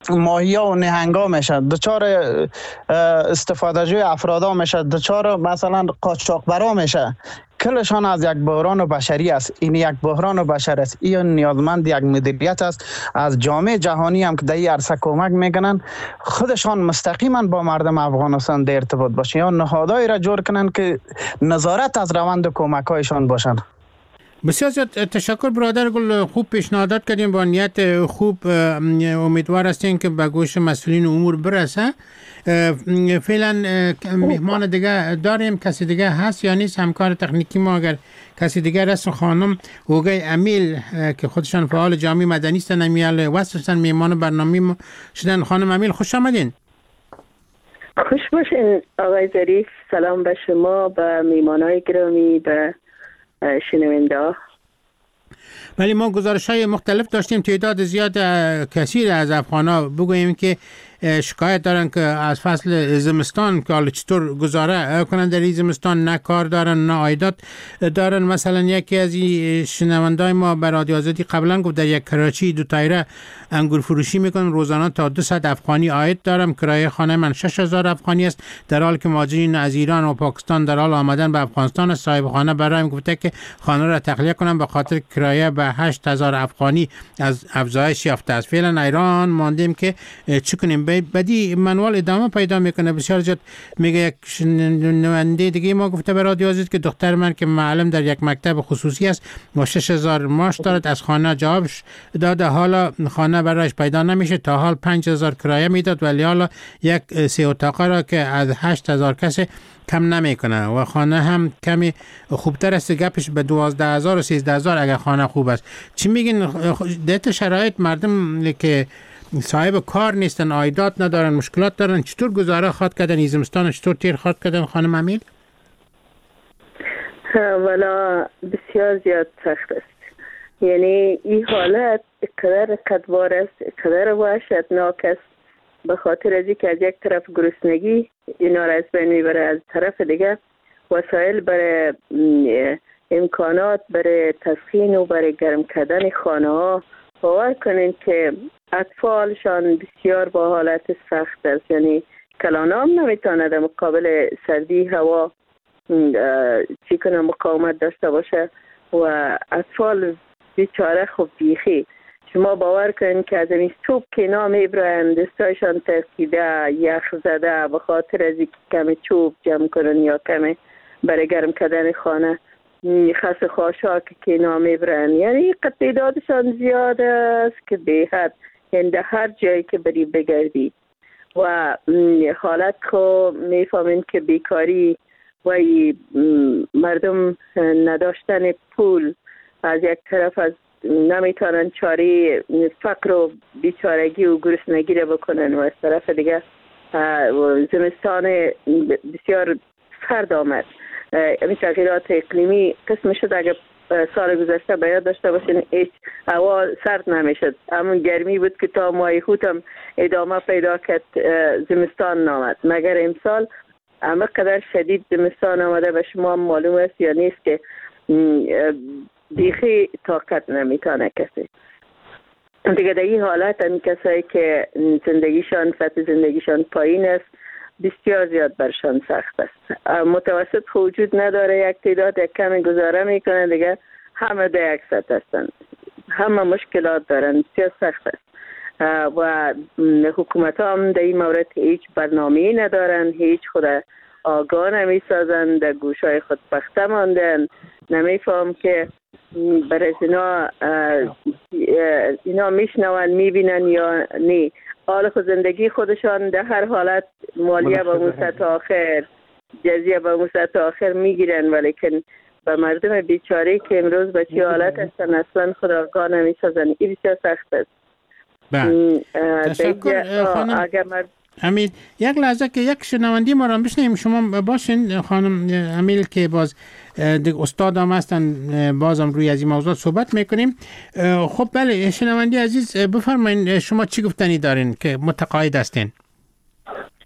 ماهیا و نهنگا میشه، دچار استفاده جوی افرادا میشه، دچار مثلا قاچاقبرا میشه. کلشان از یک بحران بشری است. این یک بحران بشری است. این نیازمند یک مدیریت است از جامعه جهانی هم که در این عرصه کمک میکنن، خودشان مستقیما با مردم افغانستان در ارتباط باشن یا نهادهایی را جور کنن که نظارت از روند کمک هایشان باشن. بسیار زیاد تشکر برادر گل، خوب پیشنهادات کردیم، با نیت خوب امیدوار هستیم که به گوش مسئولین امور برسه. فعلا مهمان دیگه داریم، کسی دیگه هست یا نیست؟ همکار تکنیکی ما اگر کسی دیگه هست، خانم اوگای امیل که خودشان فعال جامعه مدنی هستن، امیال وصلشن، مهمان برنامه ما شدن. خانم امیل خوش آمدین. خوش باشین آقای ظریف. سلام به شما، به میهمانای گرامی، به شنونده ها. ولی ما گزارش‌های مختلف داشتیم، تعداد زیاد کثیر از افغان‌ها بگوییم که شکایت دارن که از فصل زمستان که حالا چطور گذاره کنن در این زمستان، نه کار دارن نه عایدات دارن. مثلا یکی از شنوندای ما بر رادیو آزادی قبلا گفت در یک کراچی 2 تایره انگور فروشی میکنم، روزانه تا 200 افغانی عاید دارم، کرایه خانه من 6000 افغانی است، در حالی که مهاجرین از ایران و پاکستان در حال آمدن به افغانستان است. صاحب خانه برایم گفته که خانه را تخلیه کنم به خاطر کرایه به 8000 افغانی از افزایش یافته است. فعلا ایران ماندیم که چه کنیم. بعدی منوال ادامه پیدا میکنه. بسیار زیاد میگه. یک شنونده دیگه ما گفته به رادیو آزادی که دختر من که معلم در یک مکتب خصوصی است و 6000 معاش دارد، از خانه جوابش داده حالا خانه برایش پیدا نمیشه. تا حال 5000 کرایه میداد ولی حالا یک 3 اتاقه را که از 8000 کس کم نمیکنه و خانه هم کمی خوبتر است. گپش به 12000 و 13000 اگر خانه خوب است. چی میگین در شرایط مردم که صاحب کار نیستن، عایدات ندارن، مشکلات دارن، چطور گزاره خواد کردن این زمستان، چطور تیر خواد کردن خانم امیل؟ والا بسیار زیاد سخت است. یعنی این حالت قدر قدوار است، قدر وحشتناک است، به خاطر از اینکه از یک طرف گرسنگی اینا را از بین میبره، از طرف دیگه وسایل برای امکانات برای تسخین و برای گرم کردن خانه ها. باور کنین که اطفالشان بسیار با حالت سخت است. یعنی کلانا هم نمیتونه در مقابل سردی هوا چی کنه، مقاومت داشته باشه و اطفال بیچاره خوب بیخی. شما باور کنین که از این صبح که اینا میبرن دستایشان ترکیده، یخ زده، به خاطر از اینکه کمی چوب جمع کنن یا کمی برای گرم کردن خانه، خس خاشاک که اینا میبرن. یعنی تعدادشان زیاد است که به حد، یعنی در هر جایی که بری بگردی و حالت خو میفهمین که بیکاری و مردم نداشتن پول از یک طرف، از نمیتونن چاره فقر و بیچارگی و گرسنگی را بکنن و از طرف دیگه زمستان بسیار سرد آمد. این تغییرات اقلیمی قسم شد. اگر سال گذشته باید داشته باشین هیچ هوا سرد نمیشد، همون گرمی بود که تا ماه خود هم ادامه پیدا کرد، زمستان نامد. مگر امسال همه قدر شدید زمستان آمده و شما هم معلوم است یا نیست که بیخی طاقت نمیتونه کسی دیگه. در این حالت هم کسایی که زندگیشان سطح زندگیشان پایین است بسیار زیاد برشان سخت است. متوسط وجود نداره، یک تعداد یک کمی گزاره میکنه دیگه همه در یک سطح هستن، همه مشکلات دارن، بسیار سخت است و حکومت هم در این مورد هیچ برنامه‌ای ندارن، هیچ خود آگاه نمیسازن، در گوشای خود بسته ماندن. نمیفهم که برای اینا میشنون میبینن یا نه. حال خود زندگی خودشان در هر حالت مالیه به موسط آخر، جزیه به موسط آخر میگیرن، ولیکن به مردم بیچاره که امروز به چی حالت هستن اصلا خود آگاه نمیسازن. این بسیار سخت است. تشکر خانم امیل. یک لحظه که یک شنوندی ما را بشنیم، شما باشین خانم امیل که باز استاد هم هستن، بازم روی از این موضوع صحبت میکنیم. خب بله شنوندی عزیز بفرمایید شما چی گفتنی دارین که متقاعد هستین؟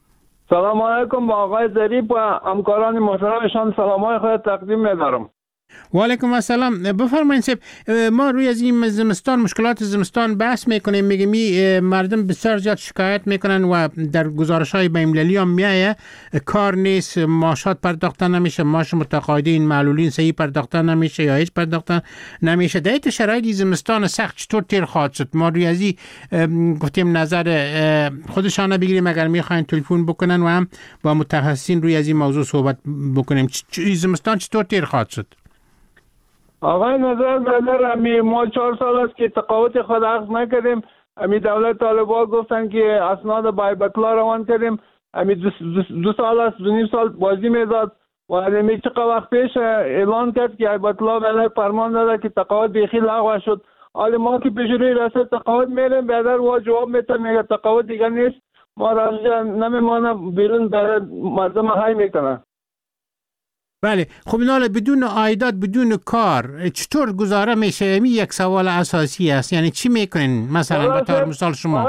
سلام علیکم با آقای ظریف و همکاران محترمشان سلامای خود تقدیم می‌دارم. و علیکم السلام. بفرمایید صاحب، ما روی از این زمستان، مشکلات زمستان بحث میکنیم، میگیم مردم بسیار زیاد شکایت میکنن و در گزارش‌های بین‌المللی هم میایه کار نیست، معاشات پرداخته نمیشه، معاش متقاعدین معلولین صحیح پرداخته نمیشه یا هیچ پرداخته نمیشه. در این شرایط زمستان سخت چطور تیر خواهد شد؟ ما روی از این گفتیم نظر خودشان بگیریم اگر میخواین تلفن بکنن و هم با متخصصین روی از این موضوع صحبت بکنیم. زمستان چطور تیر خواهد شد؟ آقای نظر بدر، ما 4 سال است که تقاعد خود عقد نکردیم. دولت طالبان گفتن که اسناد بایبکلا روان کردیم. 2 سال است، 2.5 سال بازی میداد و چقدر وقت پیش اعلان کرد که بایبکلا بدر فرمان داده که تقاعد بیخی لغو شد. حالا ما که پیش روی رسد تقاعد میریم، بدر و جواب میتن میگه تقاعد دیگر نیست، ما را نمیمانه بیرون برای مردم های میکنن. بله خب اینا بدون عایدات، بدون کار چطور گزاره میشه؟ یک سوال اساسی است. یعنی چی میکنین مثلا به طور مثال شما؟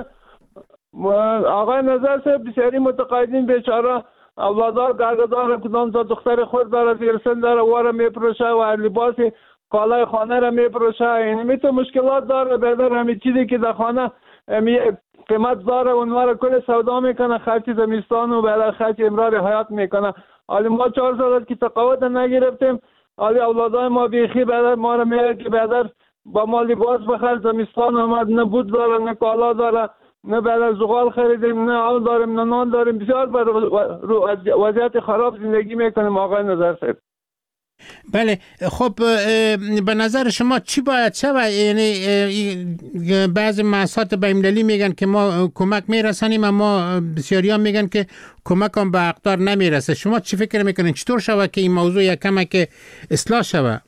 آقای نظر صاحب، بسیاری متقاعدین بیچاره اولادار گرگدار کدام تا دختر خود داره، زیر سن داره، واره میپروشه و لباس کالای خانه را میپروشه. یعنی تو مشکلات داره. بدر همین چیزی که در خانه قیمت داره اونها را کل سودا میکنه، خرچ زمستان و بعد خرچ امرار حیات میکنه. حالا ما 4 سال که تقاعد نگرفتیم، حالا اولادای ما بیخی بدر ما را میگه که بدر با ما لباس بخر، زمستان آمد نه بود داره نه کالا داره، نه بدر زغال خریدیم، نه آل داریم نه نان داریم. بسیار بر وضعیت خراب زندگی میکنیم آقای نظر صاحب. بله خب به نظر شما چی باید شود؟ یعنی بعضی مؤسسات بین‌المللی میگن که ما کمک میرسانیم اما بسیاری ها میگن که کمک هم به اقدار نمیرسه. شما چی فکر میکنین چطور شود که این موضوع یک کمک اصلاح شود؟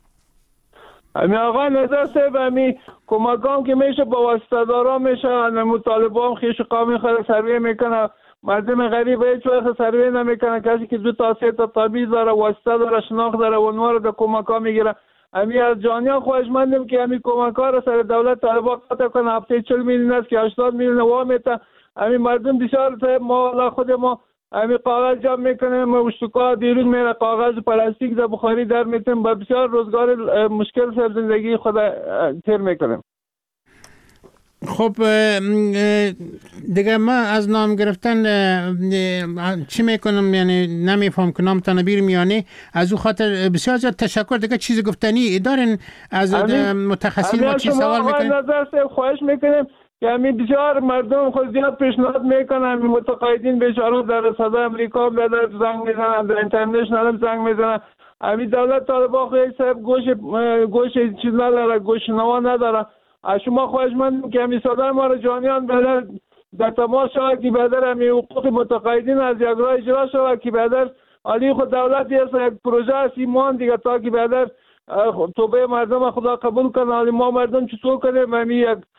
آقای نظر صاحب، کمک هم که میشه با واسطه دارا میشه. طالبان خیش قومی خود سروی میکنه، مردم غریب هیچ وقت سروی نمیکنه. کسی که 2 تا 3 تا تابیز داره، واسطه داره، شناخت داره، اونها رو به کمک ها میگیره. از جانیان خواهشمندیم که کمک ها رو سر دولت طالبان قطع کنه. هفته 40 میلیون است که 80 میلیون وامیته. مردم بسیار صاحب، ما خود ما کاغذ جمع میکنیم، اشتکا دیروز میره کاغذ پلاستیک در بخاری در میتیم، با بسیار روزگار مشکل سر زندگی خود تیر میکنیم. خب دیگه ما از نام گرفتن چی میکنم؟ یعنی نمیفهم که نام تنبیر میانه. از او خاطر بسیار زیاد تشکر. دیگه چیز گفتنی دارین از متخصصین؟ ما چی سوال میکنیم؟ نظر خواهش میکنیم که بسیار مردم خود زیاد پیشنهاد میکنن، متقاعدین بیچاره در صدای امریکا در زنگ میزنن، در اینترنشنال زنگ میزنن. دولت طالبان خیلی صاحب گوش چیز نداره، گوش نوا نداره. از شما خواهشمندم که صدای ما را جانیان در تماس شود که بدر حقوق متقاعدین از یک راه اجرا شود که بدر علی خود دولت یک پروژه است ایمان دیگه تا که بدر توبه مردم خدا قبول کنه. علی ما مردم چطور کنیم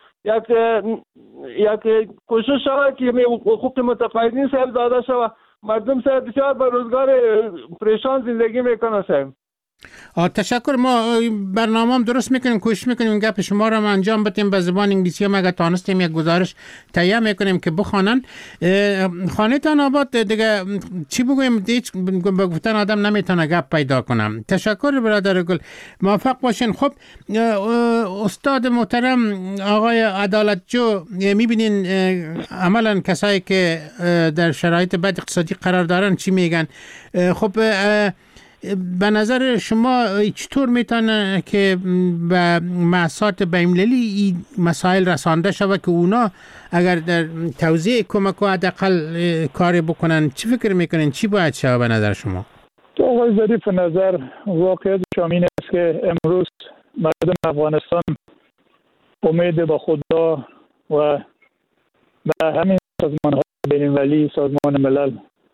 یک کوشش شود که حقوق متقاعدین صاحب داده شود. مردم صاحب بسیار به روزگار پریشان زندگی میکنه صاحب. تشکر. ما برنامه هم درست میکنیم، کوشش میکنیم گپ شما را انجام بدیم به زبان انگلیسی هم اگر تانستیم یک گزارش تهیه میکنیم که بخوانن. خانه تان آباد دیگه چی بگویم؟ هیچ به گفتن آدم نمیتونه گپ پیدا کنم. تشکر برادر گل، موفق باشین. خب استاد محترم آقای عدالت جو، میبینین عملا کسایی که در شرایط بد اقتصادی قرار دارن چی میگن؟ خب به نظر شما چطور میتونه که به مؤسسات بین‌المللی این مسائل رسانده شود که اونا اگر در توزیع کمک و حداقل کاری بکنن؟ چی فکر میکنین چی باید شود به نظر شما؟ آقای ظریف نظر، واقعیت این است که امروز مردم افغانستان امید به خدا و به همین سازمان‌های بین‌المللی، سازمان ملل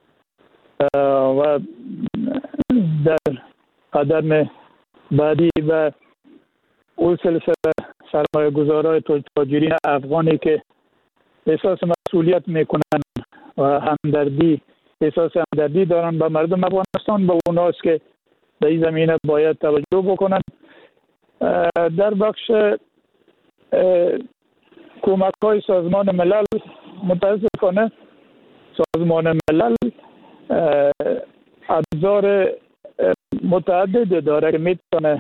و در قدم بعدی و اون سلسله سرمایه گذارای تاجرین افغانی که احساس مسئولیت میکنن و احساس همدردی دارن به مردم افغانستان، به اوناست که در این زمینه باید توجه بکنن. در بخش کمک های سازمان ملل، متاسفانه سازمان ملل ابزار متعدد داره که میتونه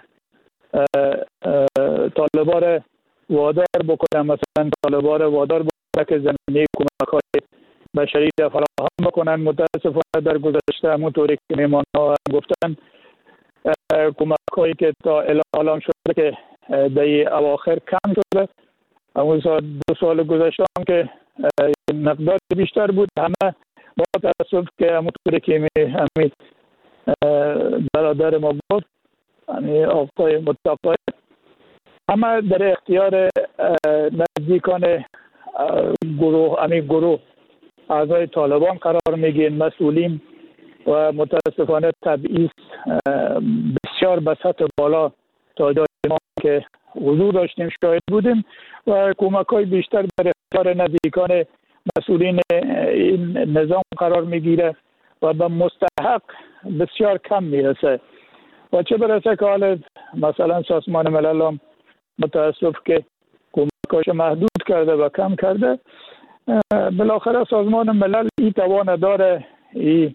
طالبان را وادار بکنه، مثلا طالبان را وادار بکنه که زمینه کمک‌های بشری را فراهم بکنن. متاسفانه در گذشته همونطوری که میهمان‌ها هم گفتن کمک‌هایی که تا اعلام شده که در اواخر کم شده. همون 2 سال گذشته هم که مقدار بیشتر بود. همه با تاسف که همونطوری که همین برادر ما گفت، آقای متقی، همه در اختیار نزدیکان گروه اعضای طالبان قرار میگیرن، مسئولین، و متاسفانه تبعیض بسیار به سطح بالا تا جای ما که حضور داشتیم شاهد بودیم و کمک‌های بیشتر در اختیار نزدیکان مسئولین این نظام قرار میگیره و به مستحق بسیار کم میرسه. و چه برسه که حال مثلا سازمان ملل هم متاسف که کمکاش محدود کرده و کم کرده. بالاخره سازمان ملل این توان داره، این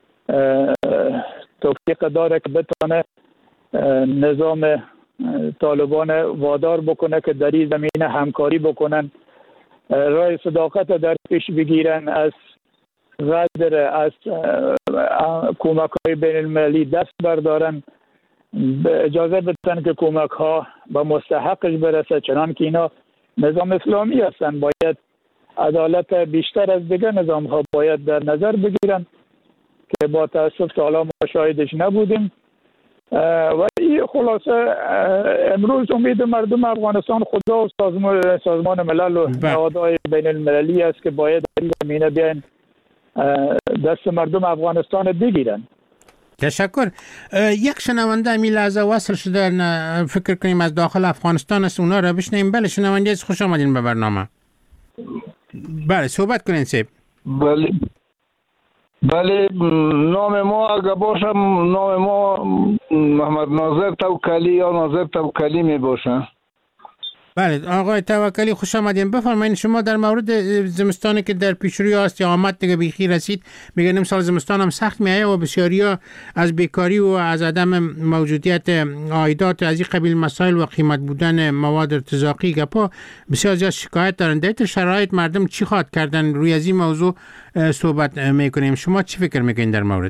توفیق داره که بتونه نظام طالبان وادار بکنه که در این زمینه همکاری بکنن، راه صداقت در پیش بگیرن، از غدر، از کمک‌های بین المللی دست بردارن، اجازه بدن که کمک‌ها به مستحقش برسه. چنان که اینا نظام اسلامی هستن، باید عدالت بیشتر از دیگر نظام‌ها باید در نظر بگیرن که با تأسف تا حالا ما شاهدش نبودیم. و این خلاصه امروز امید مردم افغانستان خدا و سازمان ملل و نهادهای بین المللی است که باید در این زمینه بیان دست مردم افغانستان بگیرن. تشکر. یک شنونده امی لحظه وصل شده، فکر کنیم از داخل افغانستان است، اونا را بشنیم. بله شنونده، خوش آمدین به برنامه. بله صحبت کنین سیب. بله نام ما اگه باشم، نام ما محمد ناظر توکلی یا ناظر توکلی می باشه. بله آقای توکلی خوش آمدین. بفرمایید شما در مورد زمستانی که در پیش روی است یا آمد دیگه بیخی رسید، میگن امسال زمستان هم سخت میایه و بسیاریا از بیکاری و از عدم موجودیت عایدات از این قبیل مسائل و قیمت بودن مواد ارتزاقی گپا بسیار زیاد شکایت دارن. در شرایط مردم چی خواهد کردن؟ روی از این موضوع صحبت میکنیم. شما چی فکر میکنین در مورد؟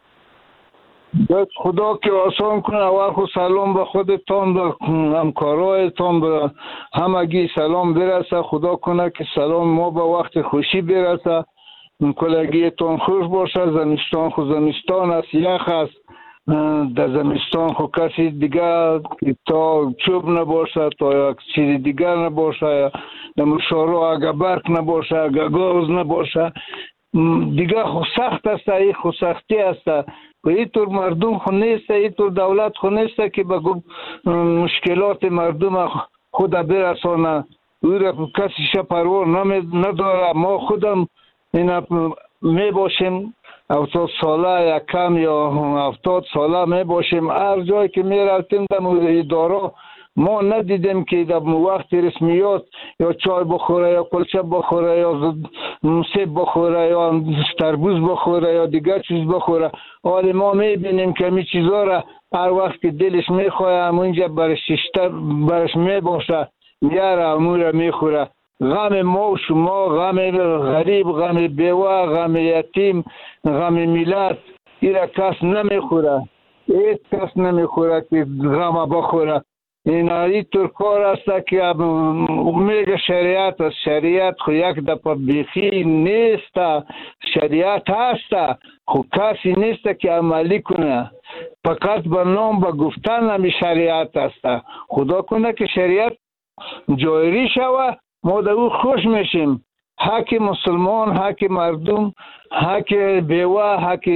دست خدا که آسان کنه. اول خود سلام به خودتان، به همکارایتان، به همگی سلام برسه. خدا کنه که سلام ما به وقت خوشی برسه. کلگیتان خوش باشه. زمستان خود زمستان است، یخ است. در زمستان خود کسی دیگر تا چوب نباشه، تا یک چیز دیگر نباشه، در مشارو اگه برق نباشه، اگه گاز نباشه، دیگه خود سخت است. این خود سختی است. و اینطور مردم خود نیست، اینطور دولت خود نیست که به مشکلات مردم خود برسانه. او را کسی پروا نداره. ما خودم اینا می باشیم 70 ساله یا کم یا 70 ساله می باشیم، هر جایی که می رفتیم در اداره ما ندیدیم که در وقت رسمیات یا چای بخوره یا کلچه بخوره یا سیب بخوره یا تربوز بخوره یا دیگر چیز بخوره. حالا ما میبینیم که می چیزا را هر وقت که دلش میخواه همونجا برش میباشه میاره همون را میخوره. غم ما و شما، غم غریب، غم بیوه، غم یتیم، غم ملت، این را کس نمیخوره. هیچ کس نمیخوره که غم بخوره. این طور کار است که میگه شریعت است. شریعت خو یک دفعه بیخی نیست. شریعت هست خو کسی نیست که عملی کنه. فقط به نام به گفتن همی شریعت است. خدا کنه که شریعت جایری شوه، ما در او خوش میشیم. حق مسلمان، حق مردم، حق بیوه، حق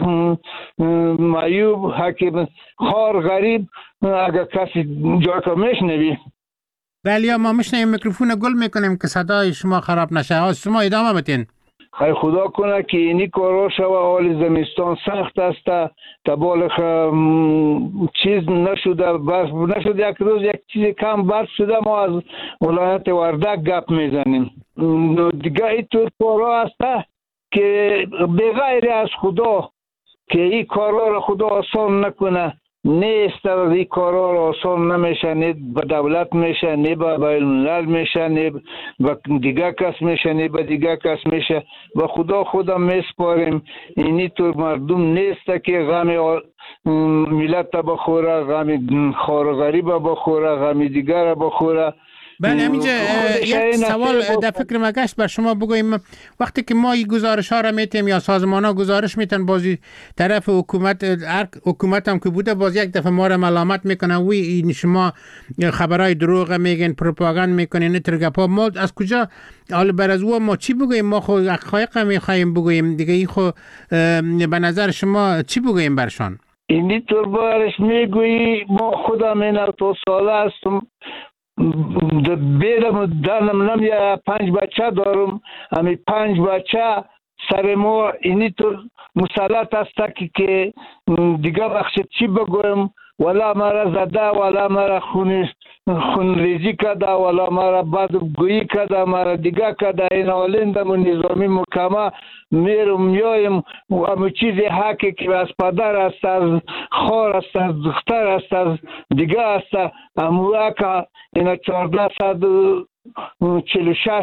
معیوب، حق خار غریب اگر کسی جای که میشنوی. بله ما میشنویم. میکروفون گل میکنیم که صدای شما خراب نشه. شما ادامه بدین. خیلی خدا کنه که اینی کارا شوه. حال زمستان سخت است. تبالخ چیز نشده، برف نشده. یک روز یک چیز کم برف شده ما از ولایت وردک گپ میزنیم. دیگه اینطور کارا است که بغیر از خدا که این کارا را خدا آسان نکنه. نیست این کارا را آسان نمیشه، نه به دولت میشه، نه به بین‌الملل میشه، نه به دیگه کس میشه، نه به دیگه کس میشه. و خدا میسپاریم. اینی طور مردم نیست که غم ملت بخوره، غم خار غریب بخوره، غم دیگر بخوره. بله همینجا یک سوال در فکر ما گشت بر شما بگویم. وقتی که ما این گزارش ها را میتیم یا سازمان ها گزارش میتن بازی طرف حکومت هم که بوده باز یک دفعه ما را ملامت میکنه وی این شما خبرهای دروغ میگن، پروپاگاند میکنین، ترگپا. ما از کجا حال بر از ما چی بگویم؟ ما خود حقایق میخوایم بگویم دیگه. این خود به نظر شما چی بگویم برشان؟ اینی طور بارش میگویی ما خودم این تو ساله هستم بیدم دانم نمیه 5 بچه دارم. همی 5 بچه سر ما اینی طور مسلط است که دیگه بخش چی بگویم. ولا مرا زده، ولا مرا خون ریزی کده، ولا مرا بدگویی کده، مرا دیگه کده. این حالندم و نظامی محکمه میرم میایم و همه چیزی حقی که از پدر است، از خور است، از دختر است، از دیگه است. همو حقا این 1446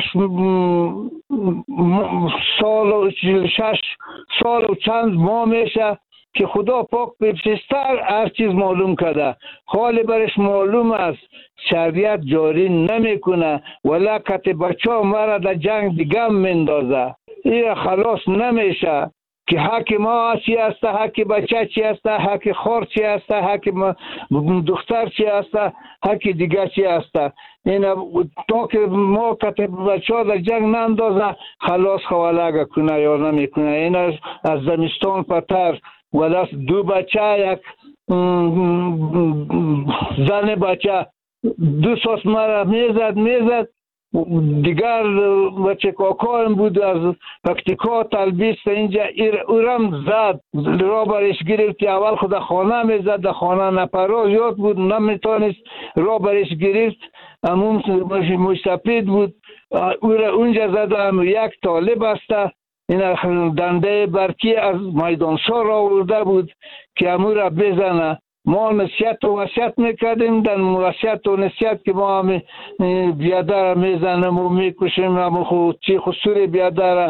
سال و چند ماه میشه که خدا پاک بپسستر هر چیز معلوم کرده. حال برش معلوم است شریعت جاری نمیکنه ولی کت بچه ها مرا در جنگ دیگه مندازه. این خلاص نمیشه که حق ما چی است، حق بچه چی است، حق خور چی است، حق دختر چی است، حق دیگه چی است. این تا که ما کت بچه ها در جنگ نندازه خلاص خوالگه کنه یا نمیکنه. این از زمستان پتر ولی 2 بچه، یک زن بچه 2 ساس مرا میزد. دیگر بچه کاکایم بود از پکتیکا تلبیست اینجا اورم زد. را برش گرفت. اول خود خانه میزد، در خانه نپرا زیاد بود نمیتونست را برش گرفت. همون مشتپید بود. اونجا زدم یک طالب است. این دنده برکی از میدانسا را آورده بود که امو را بزنه. ما نصیحت و وصیت میکردیم. در وصیت و نصیحت که ما هم بیاده را میزنیم و میکشیم، همو خود چی خسوری بیاده را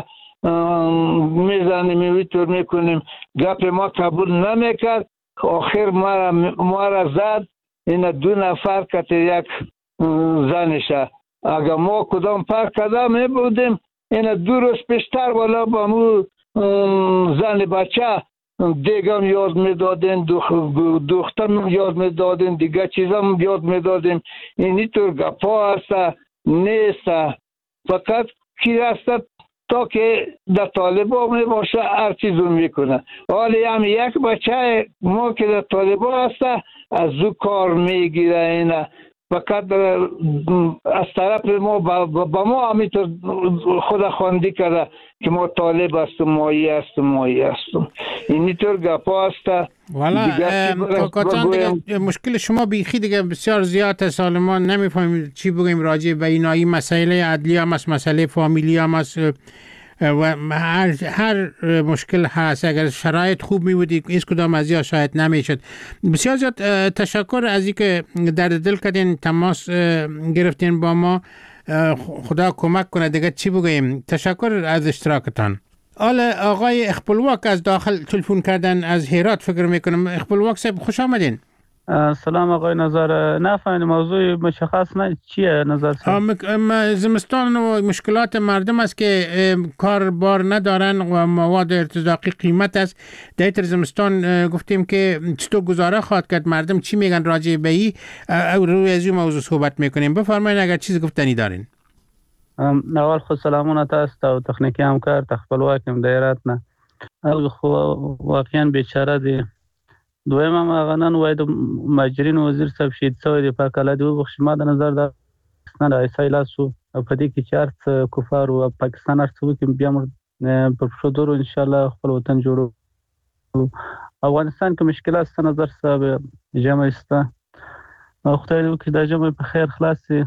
میزنیم ویطور میکنیم. گپ ما قبول نمیکرد. آخر ما را زد. این 2 نفر کت یک زنشه. اگر ما کدام پر کده می بودیم این 2 روز پیشتر والا با مو زن بچه دیگم یاد میدادین، دخترم یاد میدادین، دیگه چیزم یاد میدادیم. اینی طور گپا هست نیست. فقط کی هست تا که در طالبا می باشه هر چیزو میکنه. حالی هم یک بچه ما که در طالبا هست از او کار میگیره. اینه فقط از طرف ما با ما همینطور خود خواندی کرده که ما طالب هستم، مایی هستم. اینی طور گپا هست. والا کاکاتان دیگه مشکل شما بیخی دیگه بسیار زیاد است. حالا ما نمیفهمیم چی بگیم راجع به اینایی. مسئله عدلی هم است، مسئله فامیلی هم است و هر مشکل هست. اگر شرایط خوب می بودی هیچ کدام از یا شاید نمیشد. بسیار زیاد تشکر از اینکه درد دل کردین، تماس گرفتین با ما. خدا کمک کنه دیگه چی بگوییم. تشکر از اشتراکتان. حالا آقای اخپلواک از داخل تلفن کردن از هرات فکر میکنم. اخپلواک صاحب خوش آمدین. سلام آقای نظر. نفهمید موضوع مشخص نه چیه نظر صاحب؟ زمستان و مشکلات مردم است که کار بار ندارن و مواد ارتزاقی قیمت است. در زمستان گفتیم که چطور گزاره خواهد کرد، مردم چی میگن راجع به این، روی از این موضوع صحبت میکنیم. بفرمایید اگر چیز گفتنی دارین. اول خود سلامونه تاسو او تخنیکی همکار تخپلواک هم دایرات نه خو واقعا بیچاره دي. دویم هم غنن وای د ماجرین وزیر صاحب شهید شوی دی په کله دی وبخښ ما د نظر د نه ایسای لاسو په دې کې چارت کفار او پاکستان ارڅو کې بیا په شودرو ان شاء الله خپل وطن جوړو. افغانستان کې مشکلات ست نظر صاحب جمع است. خدای دې وکړي دا جمع په خیر خلاصي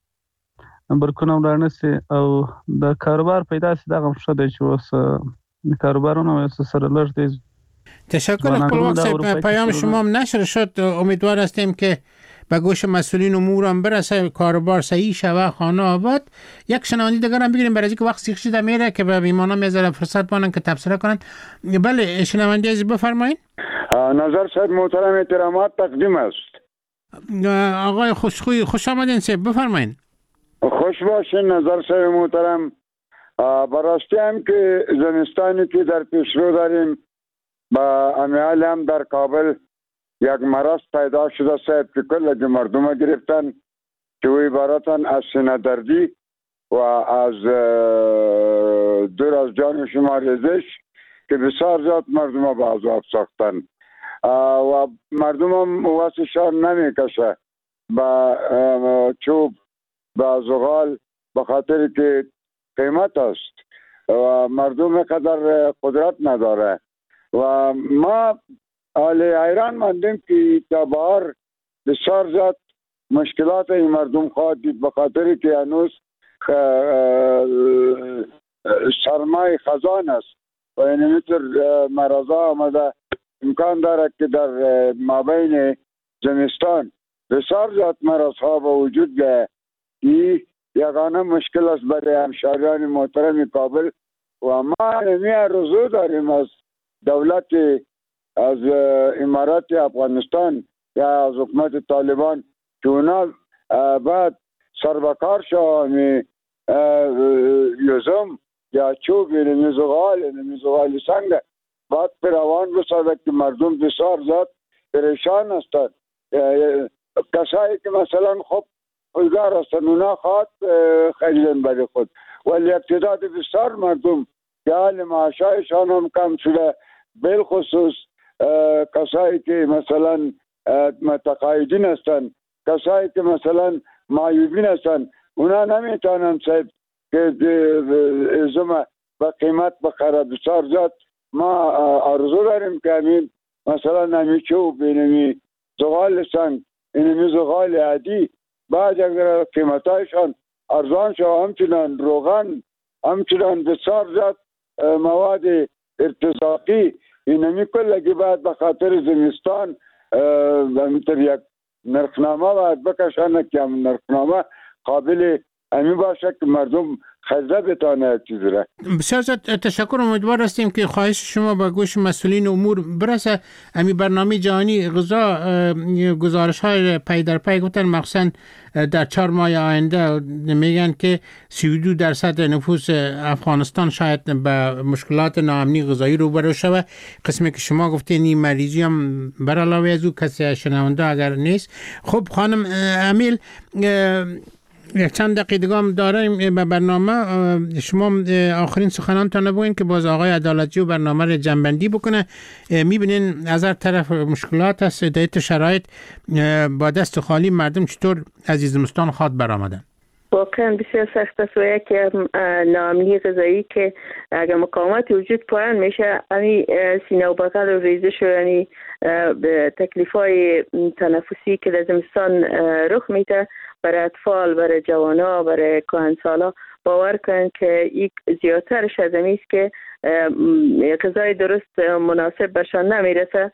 برکونه ورنسي او د کاروبار پیدا سي دغه شته چې اوس کاروبارونه سره لږ دي. تشکر خپلواک صاحب. پیام شما هم نشر شد. امیدوار هستیم که به گوش مسئولین امور هم برسه، کاربار صحیح شوه، خانه آباد. یک شنوندی دیگر هم بگیریم برای که وقت سیخ شده میره که به بیمانا میذاره فرصت بانن که تبصره کنن. بله شنوندی عزیز بفرمایید. نظر صاحب محترم احترامات تقدیم است. آقای خوش آمدین صاحب بفرمایید. خوش باشین نظر صاحب محترم. براستی هم که زمستانی که در پیشرو داریم با امیال هم در کابل یک مرض پیدا شده صاحب که کل مردم گرفتن که او عبارتن از سینه دردی و از دور از جان شما ریزش که بسیار زیاد مردم به عذاب ساختن و مردم هم واسشان نمی کشه با چوب با زغال به خاطر که قیمت است و مردم قدر قدرت نداره و ما حیران ماندیم که تا بهار بسیار زیاد مشکلات این مردم خواهد دید به خاطر که هنوز سرمای خزان است و این میتر مرضا آمده امکان دارد که در مابین زمستان بسیار زیاد مرض ها به وجود بیاید. این یگانه مشکل است برای همشهریان محترم کابل و ما نمی رجوع داریم از دولت از امارات افغانستان یا از حکومت طالبان که اونا بعد سربکار شوند یوزم یا چوب نمیزغال سنگ بعد پیروان بسازد که مردم بسیار زیاد پریشان هستند. کسایی که مثلا خب پولدار هستند اونا خواهد خریدن برای خود ولی تعداد بسیار مردم که حال معاشایشان هم کم شده بالخصوص کسایی که مثلا متقاعدین هستند کسایی که مثلا معیوبین هستند اونا نمیتونن صاحب که ازم با قیمت بخره بسیار زیاد. ما آرزو داریم که همین مثلا همی چوب اینمی زغال سنگ اینمی زغال عادی بعد اگر قیمتایشان ارزان شو همچنان روغن همچنان بسیار زیاد مواد ارتزاقی اینمی کلگی بعد به خاطر زمستان همینطور یک نرخنامه باید بکشانه که هم نرخنامه قابل امی باشه که مردم خریده بتانه چیز را. بسیار زیاد تشکر. امیدوار هستیم که خواهش شما به گوش مسئولین امور برسه. امی برنامه جهانی غذا گزارش های پی در پی گفتن مخصوصا در 4 ماه آینده میگن که 32% نفوس افغانستان شاید به مشکلات ناامنی غذایی روبرو شود. قسمی که شما گفتین این مریضی هم بر علاوه از او کسی شنونده اگر نیست. خب خانم امیل یک چند دقیقه هم داریم به برنامه. شما آخرین سخنانتان بگوین که باز آقای عدالتجو برنامه رو جنبندی بکنه. میبینین از هر طرف مشکلات هست دیت شرایط با دست خالی مردم چطور از زمستان خواد برآمدن؟ واقعا بسیار سخت است و یکی ناامنی غذایی که اگر مقاومت وجود پایان میشه امی سینه و بغل و ریزش و یعنی تکلیف‌های تنفسی که در زمستان رخ میده برای اطفال، برای جوانا، برای کهنسالا باور کنن که یک زیادترش از این است که غذای درست مناسب برشان نمیرسه.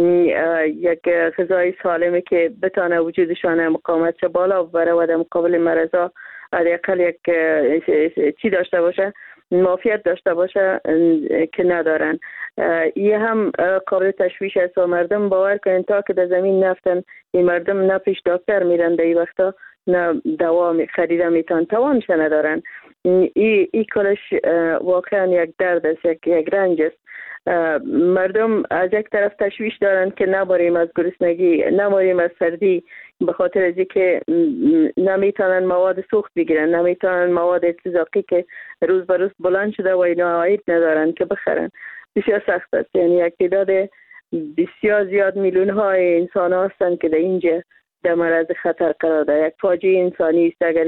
یک غذای سالمی که بتانه وجودشان مقاومت بالا ببره و در مقابل مرضا حداقل یک چی داشته باشه، معافیت داشته باشه که ندارن. این هم قابل تشویش است و مردم باور کنن تا که در زمین نفتن این مردم نه پیش دکتر میرن در این وقتا نه دوا خریده میتون توانش ندارن. این کلش واقعا یک درد است، یک رنج است. مردم از یک طرف تشویش دارن که نباریم از گرسنگی، نباریم از سردی به خاطر از اینکه نمیتونن مواد سوخت بگیرن، نمیتونن مواد ارتزاقی که روز به روز بلند شده و اینا عاید ندارن که بخرن. بسیار سخت است. یعنی یک تعداد بسیار زیاد میلیون های انسان هستند که در اینجا در معرض خطر قرار دارند. یک فاجعه انسانی است اگر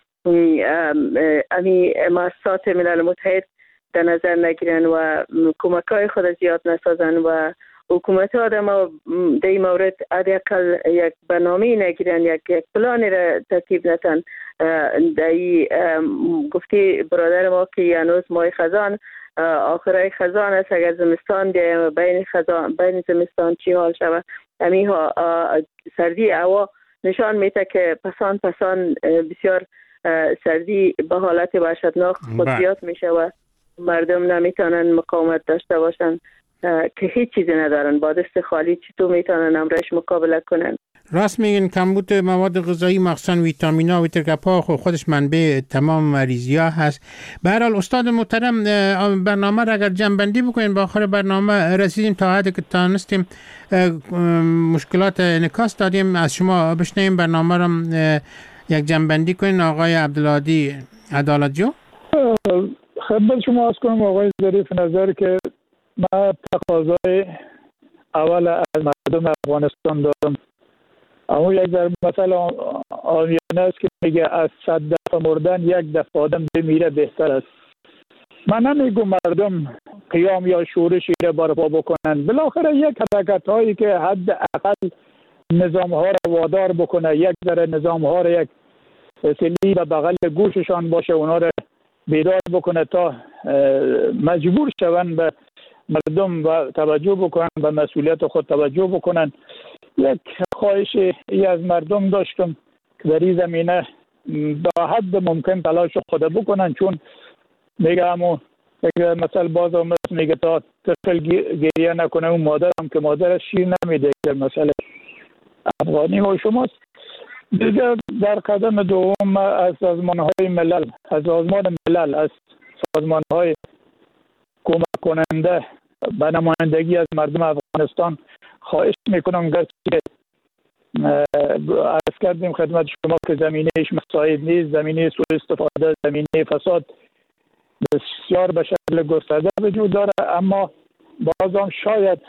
امی مؤسسات ملل متحد در نظر نگیرن و کمک‌های خود زیاد نسازن و حکومت ها در این مورد حداقل یک برنامه نگیرن، یک پلانی را ترتیب نتن. در گفتی برادر ما که هنوز ماه خزان آخرای خزان است. اگر زمستان بیایم بین زمستان چی حال شود، همین سردی هوا نشان میده که پسان بسیار سردی به حالت وحشتناک خود زیاد میشه و مردم نمیتونن مقاومت داشته باشن که هیچ چیزی ندارن. با دست خالی چطور میتونن امرش مقابله کنن؟ راست میگن کمبود مواد غذایی مخصوصا ویتامینا و ویترگپا خودش منبع تمام مریضی ها هست. به هر حال استاد محترم برنامه را اگر جمع‌بندی بکنین با آخر برنامه رسیدیم تا حدی که تانستیم مشکلات انعکاس دادیم. از شما بشنویم برنامه را یک جمع‌بندی کنین آقای عبدالهادی عدالتجو. خدمت شما عرض کنم آقای ظریف نظر که من تقاضای اول از مردم افغانستان دارم. اما یک در مثلا آمیانه است که میگه از 100 دفعه مردن یک دفعه آدم بمیره بهتر است. من نمیگم مردم قیام یا شورشی را برپا بکنن، بالاخره یک حرکت هایی که حد اقل نظام ها را وادار بکنه، یک ذره نظام ها را یک سلی و بغل گوششان باشه، اونا را بیدار بکنه تا مجبور شون به مردم و توجه بکنن، به مسئولیت خود توجه بکنن. یک خواهش از مردم داشتم که در این زمینه تا حد ممکن تلاش خود بکنن، چون میگه همون مثلا باز هم میگه تا طفل گریه نکنه اون مادر هم که مادرش شیر نمیده، که مثلا افغانی ها شماست. دیگه در قدم دوم از سازمان‌های ملل، از سازمان ملل، از سازمان‌های کمک کننده به نمایندگی از مردم افغانستان خواهش میکنم گرچه عرض کردیم خدمت شما که زمینهش مساعد نیست، زمینه سوء استفاده، زمینه فساد بسیار به شکل گسترده وجود داره، اما باز هم شاید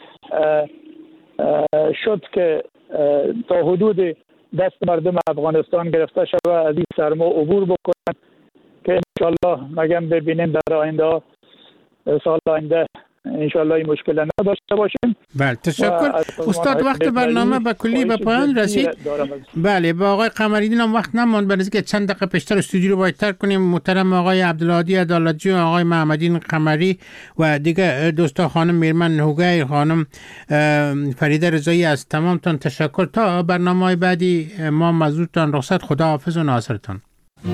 شد که تا حدود دست مردم افغانستان گرفته شده از این سرما عبور بکنن که انشالله مگم ببینیم در آینده سال آینده انشالله این مشکل نداشته باشیم. بله تشکر استاد. وقت برنامه به کلی به پایان رسید. بله با آقای قمریدین هم وقت نماند، برای که چند دقیقه پیشتر استودیو رو باید ترک کنیم. محترم آقای عبدالهادی عدالتجو، آقای محمدین قمری و دیگه دوستا، خانم میرمن هوگی، خانم فریده رضایی، از تمامتان تشکر. تا برنامه بعدی ما مزودتان رخصت، خدا حافظ و ناصرتان.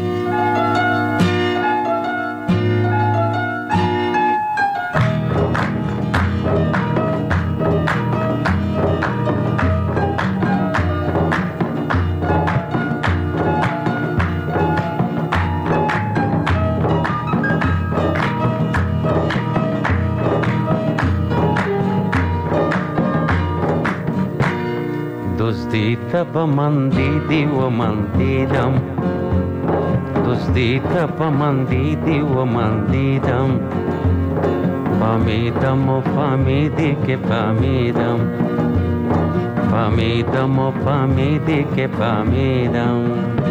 دزدیده من دیدی و من دیدم، دزدیده من دیدی و من دیدم، فهمیدم و فهمیدی که فهمیدم، فهمیدم و فهمیدی که فهمیدم.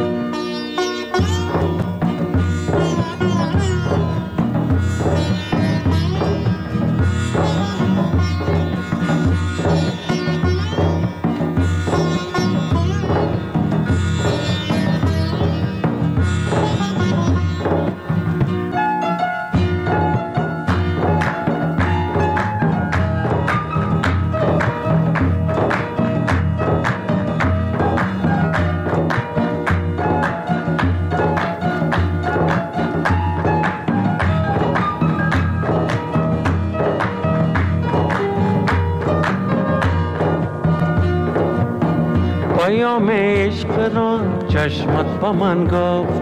پیام عشق را چشمت با من گفت،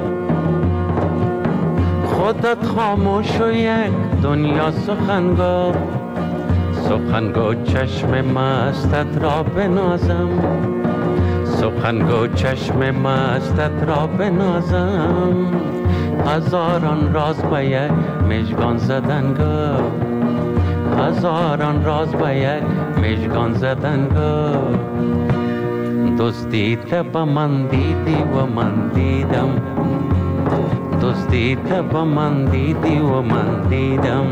خودت خاموش و یک دنیا سخن گفت. سخن گو چشم مستت را بنازم، سخن گو چشم مستت را بنازم. هزاران راز به یک مژگان زدن گفت، هزاران راز به یک مژگان زدن گفت. دزدیده با من دیدی و من دیدم، دزدیده با من دیدی و من دیدم،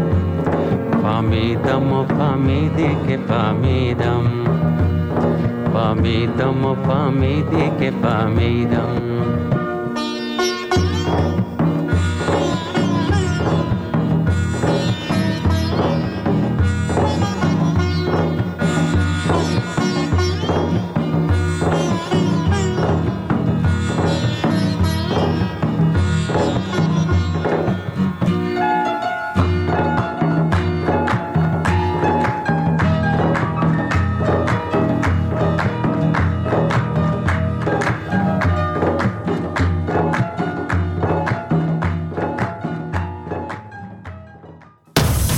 فهمیدم و فهمیدی که فهمیدم، فهمیدم و فهمیدی که فهمیدم.